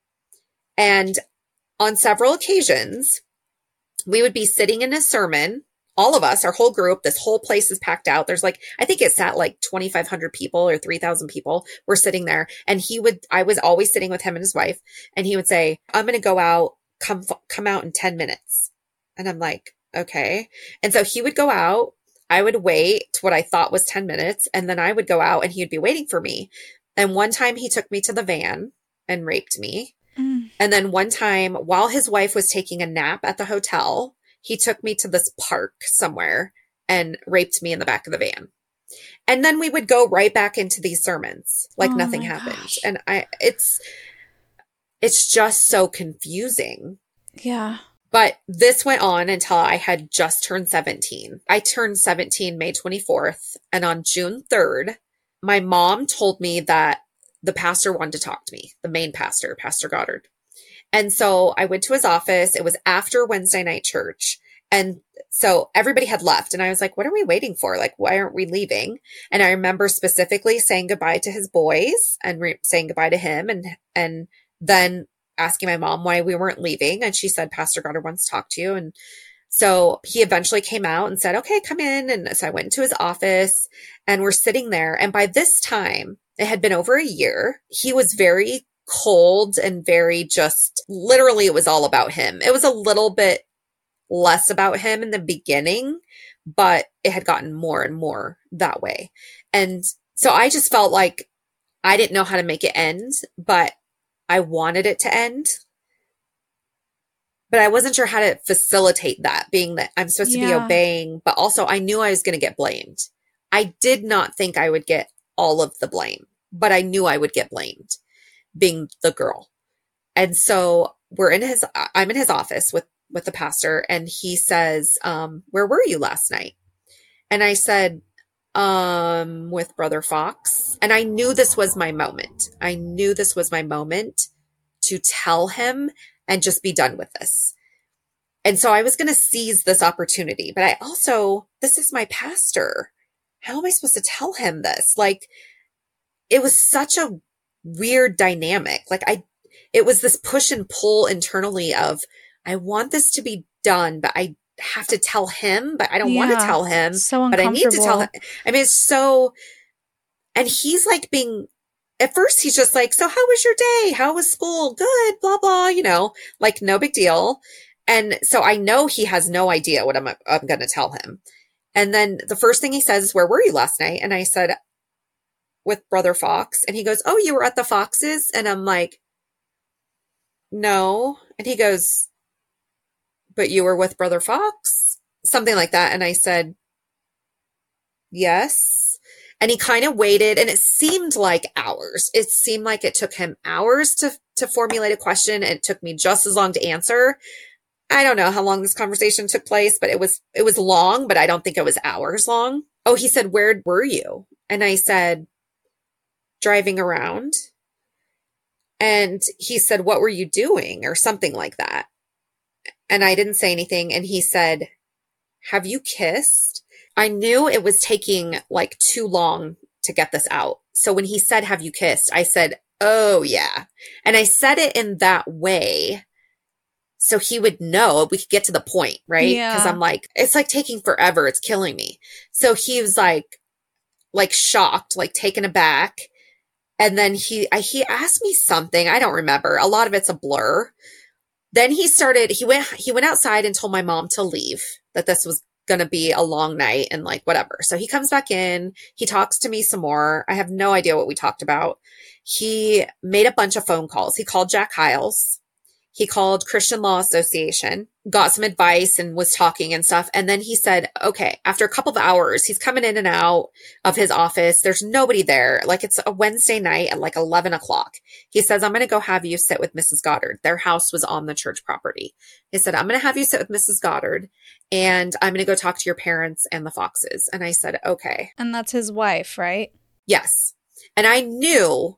S2: And on several occasions, we would be sitting in a sermon, all of us, our whole group, this whole place is packed out. There's like, I think it sat like twenty-five hundred people or three thousand people were sitting there. And he would, I was always sitting with him and his wife, and he would say, I'm going to go out, come, come out in ten minutes. And I'm like, okay. And so he would go out, I would wait what I thought was ten minutes, and then I would go out and he would be waiting for me. And one time he took me to the van and raped me.
S1: Mm.
S2: And then one time while his wife was taking a nap at the hotel, he took me to this park somewhere and raped me in the back of the van. And then we would go right back into these sermons like
S1: Oh
S2: nothing
S1: my
S2: happened.
S1: gosh.
S2: And I, it's, it's just so confusing.
S1: Yeah.
S2: But this went on until I had just turned seventeen. I turned seventeen May twenty-fourth. And on June third, my mom told me that the pastor wanted to talk to me, the main pastor, Pastor Goddard. And so I went to his office. It was after Wednesday night church. And so everybody had left. And I was like, what are we waiting for? Like, why aren't we leaving? And I remember specifically saying goodbye to his boys and re- saying goodbye to him. And, and then asking my mom why we weren't leaving. And she said, Pastor Goddard wants to talk to you. And so he eventually came out and said, okay, come in. And so I went into his office and we're sitting there. And by this time, it had been over a year. He was very cold and very just, literally it was all about him. It was a little bit less about him in the beginning, but it had gotten more and more that way. And so I just felt like I didn't know how to make it end, but I wanted it to end, but I wasn't sure how to facilitate that, being that I'm supposed to be
S1: Yeah.
S2: obeying, but also I knew I was going to get blamed. I did not think I would get all of the blame, but I knew I would get blamed being the girl. And so we're in his, I'm in his office with, with the pastor, and he says, um, where were you last night? And I said, um, with Brother Fox. And I knew this was my moment. I knew this was my moment to tell him and just be done with this. And so I was going to seize this opportunity, but I also, this is my pastor. How am I supposed to tell him this? Like, it was such a weird dynamic. Like I, it was this push and pull internally of, I want this to be done, but I have to tell him, but I don't want to
S1: Yeah.
S2: tell him,
S1: So
S2: but I need to tell him.
S1: uncomfortable.
S2: I mean, it's so, and he's like being, at first he's just like, so how was your day? How was school? Good, blah, blah, you know, like no big deal. And so I know he has no idea what I'm, I'm going to tell him. And then the first thing he says is, where were you last night? And I said, with Brother Fox. And he goes, oh, you were at the Foxes? And I'm like, no. And he goes, but you were with Brother Fox? Something like that. And I said, yes. And he kind of waited, and it seemed like hours. It seemed like it took him hours to, to formulate a question, and it took me just as long to answer. I don't know how long this conversation took place, but it was, it was long, but I don't think it was hours long. Oh, he said, where were you? And I said, driving around. And he said, what were you doing? Or something like that. And I didn't say anything. And he said, have you kissed? I knew it was taking like too long to get this out. So when he said, have you kissed? I said, oh yeah. And I said it in that way so he would know we could get to the point, right?
S1: Yeah.
S2: Because I'm like, it's like taking forever. It's killing me. So he was like, like shocked, like taken aback. And then he, I, he asked me something. I don't remember. A lot of it's a blur. Then he started, he went, he went outside and told my mom to leave, that this was going to be a long night and like whatever. So he comes back in, he talks to me some more. I have no idea what we talked about. He made a bunch of phone calls. He called Jack Hiles. He called Christian Law Association, got some advice and was talking and stuff. And then he said, okay, after a couple of hours, he's coming in and out of his office. There's nobody there. Like it's a Wednesday night at like eleven o'clock. He says, I'm going to go have you sit with Missus Goddard. Their house was on the church property. He said, I'm going to have you sit with Missus Goddard and I'm going to go talk to your parents and the Foxes. And I said, okay.
S1: And that's his wife, right?
S2: Yes. And I knew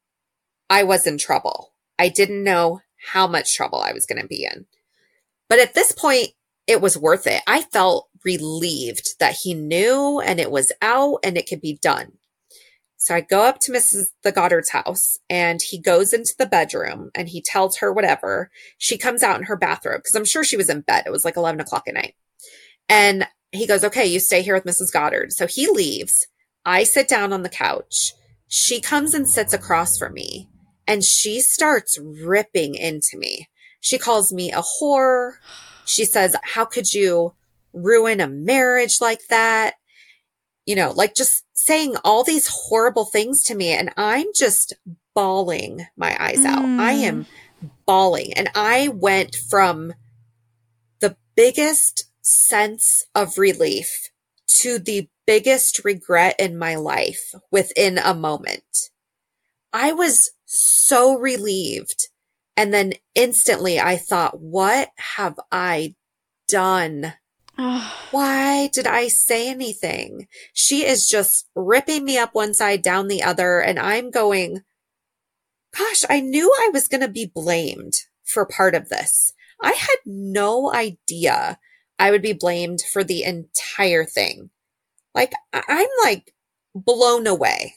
S2: I was in trouble. I didn't know how much trouble I was going to be in. But at this point, it was worth it. I felt relieved that he knew and it was out and it could be done. So I go up to Missus the Goddard's house and he goes into the bedroom and he tells her whatever. She comes out in her bathrobe because I'm sure she was in bed. It was like eleven o'clock at night. And he goes, okay, you stay here with Missus Goddard. So he leaves. I sit down on the couch. She comes and sits across from me. And she starts ripping into me. She calls me a whore. She says, how could you ruin a marriage like that? You know, like just saying all these horrible things to me. And I'm just bawling my eyes mm. out. I am bawling. And I went from the biggest sense of relief to the biggest regret in my life within a moment. I was so relieved. And then instantly I thought, what have I done? Why did I say anything? She is just ripping me up one side, down the other. And I'm going, gosh, I knew I was going to be blamed for part of this. I had no idea I would be blamed for the entire thing. Like, I'm like blown away.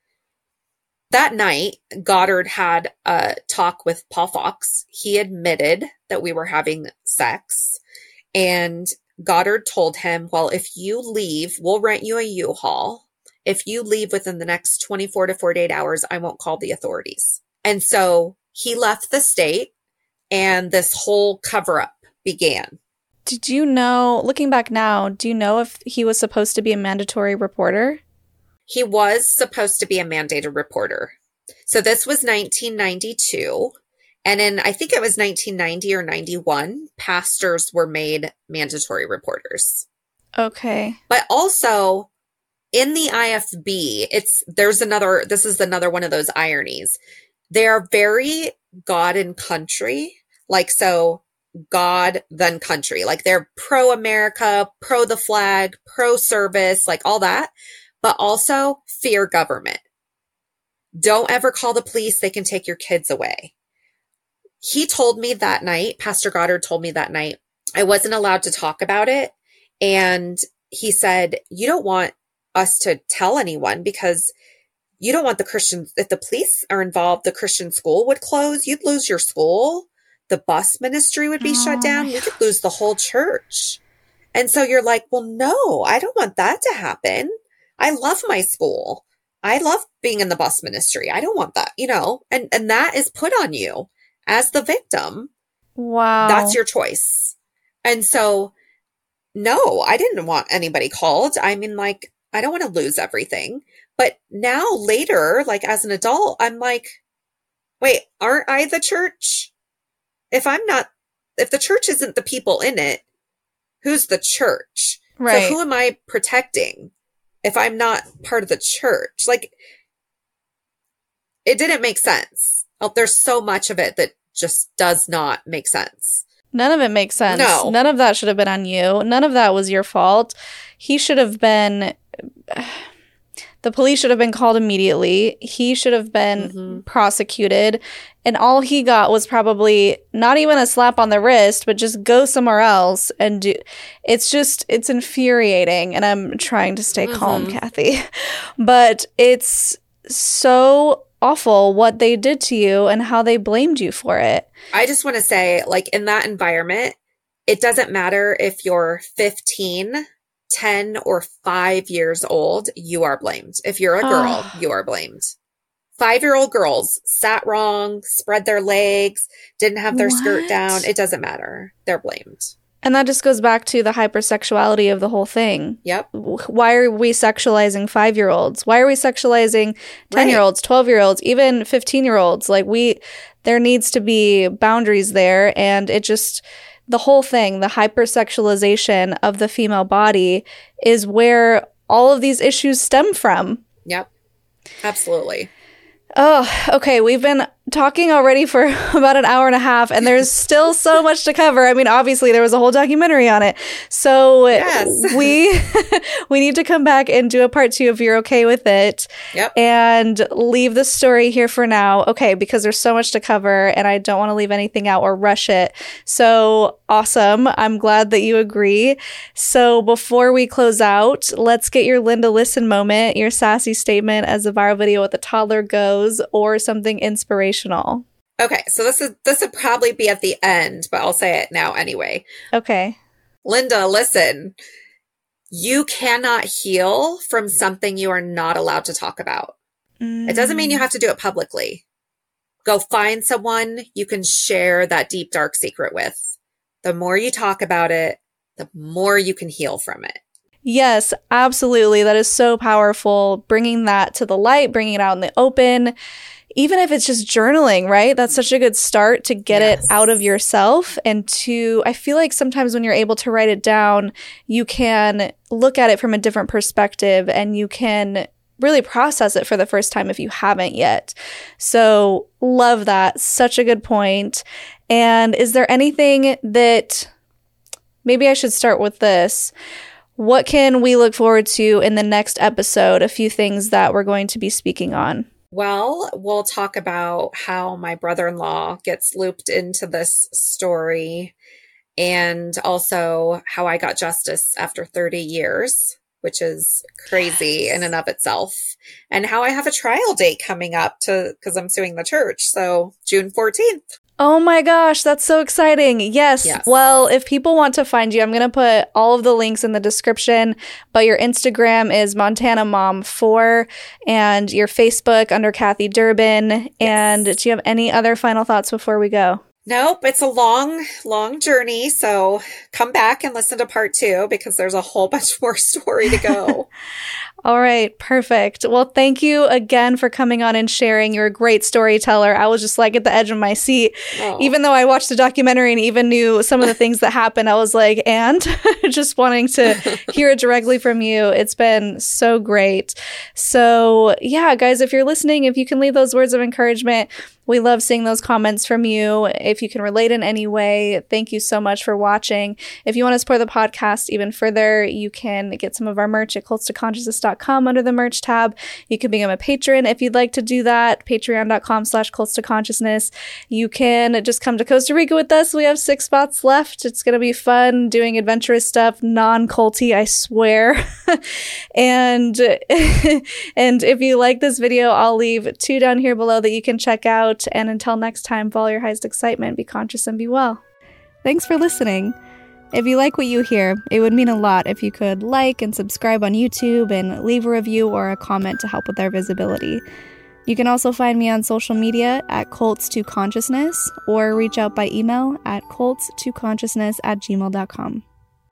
S2: That night, Goddard had a talk with Paul Fox. He admitted that we were having sex. And Goddard told him, well, if you leave, we'll rent you a U-Haul. If you leave within the next twenty-four to forty-eight hours, I won't call the authorities. And so he left the state and this whole cover-up began.
S1: Did you know, looking back now, do you know if he was supposed to be a mandatory reporter?
S2: He was supposed to be a mandated reporter. So this was nineteen ninety-two. And in, I think it was nineteen ninety or ninety-one, pastors were made mandatory reporters.
S1: Okay.
S2: But also in the I F B, it's, there's another, this is another one of those ironies. They are very God and country. Like, so God, then country. Like they're pro-America, pro the flag, pro-service, like all that. But also fear government. Don't ever call the police. They can take your kids away. He told me that night, Pastor Goddard told me that night, I wasn't allowed to talk about it. And he said, you don't want us to tell anyone because you don't want the Christians, if the police are involved, the Christian school would close. You'd lose your school. The bus ministry would be oh. shut down. You could lose the whole church. And so you're like, well, no, I don't want that to happen. I love my school. I love being in the bus ministry. I don't want that, you know, and, and that is put on you as the victim.
S1: Wow.
S2: That's your choice. And so, no, I didn't want anybody called. I mean, like, I don't want to lose everything. But now later, like as an adult, I'm like, wait, aren't I the church? if I'm not, if the church isn't the people in it, who's the church?
S1: Right.
S2: So who am I protecting if I'm not part of the church? Like, it didn't make sense. Oh, there's so much of it that just does not make sense.
S1: None of it makes sense.
S2: No.
S1: None of that should have been on you. None of that was your fault. He should have been... The police should have been called immediately. He should have been mm-hmm. prosecuted. And all he got was probably not even a slap on the wrist, but just go somewhere else and do. It's just, it's infuriating. And I'm trying to stay mm-hmm. calm, Kathy. But it's so awful what they did to you and how they blamed you for it.
S2: I just want to say, like, in that environment, it doesn't matter if you're fifteen, ten, or five years old, you are blamed. If you're a girl, oh. you are blamed. Five-year-old girls sat wrong, spread their legs, didn't have their what? skirt down. It doesn't matter. They're blamed.
S1: And that just goes back to the hypersexuality of the whole thing.
S2: Yep.
S1: Why are we sexualizing five-year-olds? Why are we sexualizing ten-year-olds, right. twelve-year-olds, even fifteen-year-olds? Like, we, there needs to be boundaries there, and it just... The whole thing, the hypersexualization of the female body is where all of these issues stem from.
S2: Yep. Absolutely.
S1: Oh, okay. We've been talking already for about an hour and a half, and there's still so much to cover. I mean, obviously, there was a whole documentary on it. So
S2: yes.
S1: we we need to come back and do a part two if you're okay with it.
S2: Yep.
S1: And leave the story here for now. Okay, because there's so much to cover, and I don't want to leave anything out or rush it. So awesome. I'm glad that you agree. So before we close out, let's get your Linda Listen moment, your sassy statement as the viral video with the toddler goes, or something inspirational.
S2: Okay, so this is this would probably be at the end, but I'll say it now anyway.
S1: Okay.
S2: Linda, listen. You cannot heal from something you are not allowed to talk about. Mm. It doesn't mean you have to do it publicly. Go find someone you can share that deep, dark secret with. The more you talk about it, the more you can heal from it.
S1: Yes, absolutely. That is so powerful. Bringing that to the light, bringing it out in the open. Even if it's just journaling, right? That's such a good start to get yes. it out of yourself. And to, I feel like sometimes when you're able to write it down, you can look at it from a different perspective and you can really process it for the first time if you haven't yet. So love that. Such a good point. And is there anything that, maybe I should start with this. What can we look forward to in the next episode? A few things that we're going to be speaking on.
S2: Well, we'll talk about how my brother-in-law gets looped into this story and also how I got justice after thirty years, which is crazy yes. in and of itself, and how I have a trial date coming up to because I'm suing the church. So June fourteenth.
S1: Oh my gosh, that's so exciting. Yes. yes. Well, if people want to find you, I'm going to put all of the links in the description, but your Instagram is Montana Mom four and your Facebook under Kathy Durbin. Yes. And do you have any other final thoughts before we go?
S2: Nope. It's a long, long journey. So come back and listen to part two because there's a whole bunch more story to go.
S1: All right. Perfect. Well, thank you again for coming on and sharing. You're a great storyteller. I was just like at the edge of my seat. Oh. Even though I watched the documentary and even knew some of the things that happened, I was like, and just wanting to hear it directly from you. It's been so great. So yeah, guys, if you're listening, if you can leave those words of encouragement, we love seeing those comments from you. If you can relate in any way, thank you so much for watching. If you want to support the podcast even further, you can get some of our merch at cults to consciousness dot com under the merch tab. You can become a patron if you'd like to do that. Patreon dot com slash cults to consciousness. You can just come to Costa Rica with us. We have six spots left. It's going to be fun doing adventurous stuff, non-culty, I swear. and, and if you like this video, I'll leave two down here below that you can check out. And until next time, follow your highest excitement, be conscious and be well. Thanks for listening. If you like what you hear, it would mean a lot if you could like and subscribe on YouTube and leave a review or a comment to help with our visibility. You can also find me on social media at cults to consciousness or reach out by email at cults to consciousness at gmail dot com.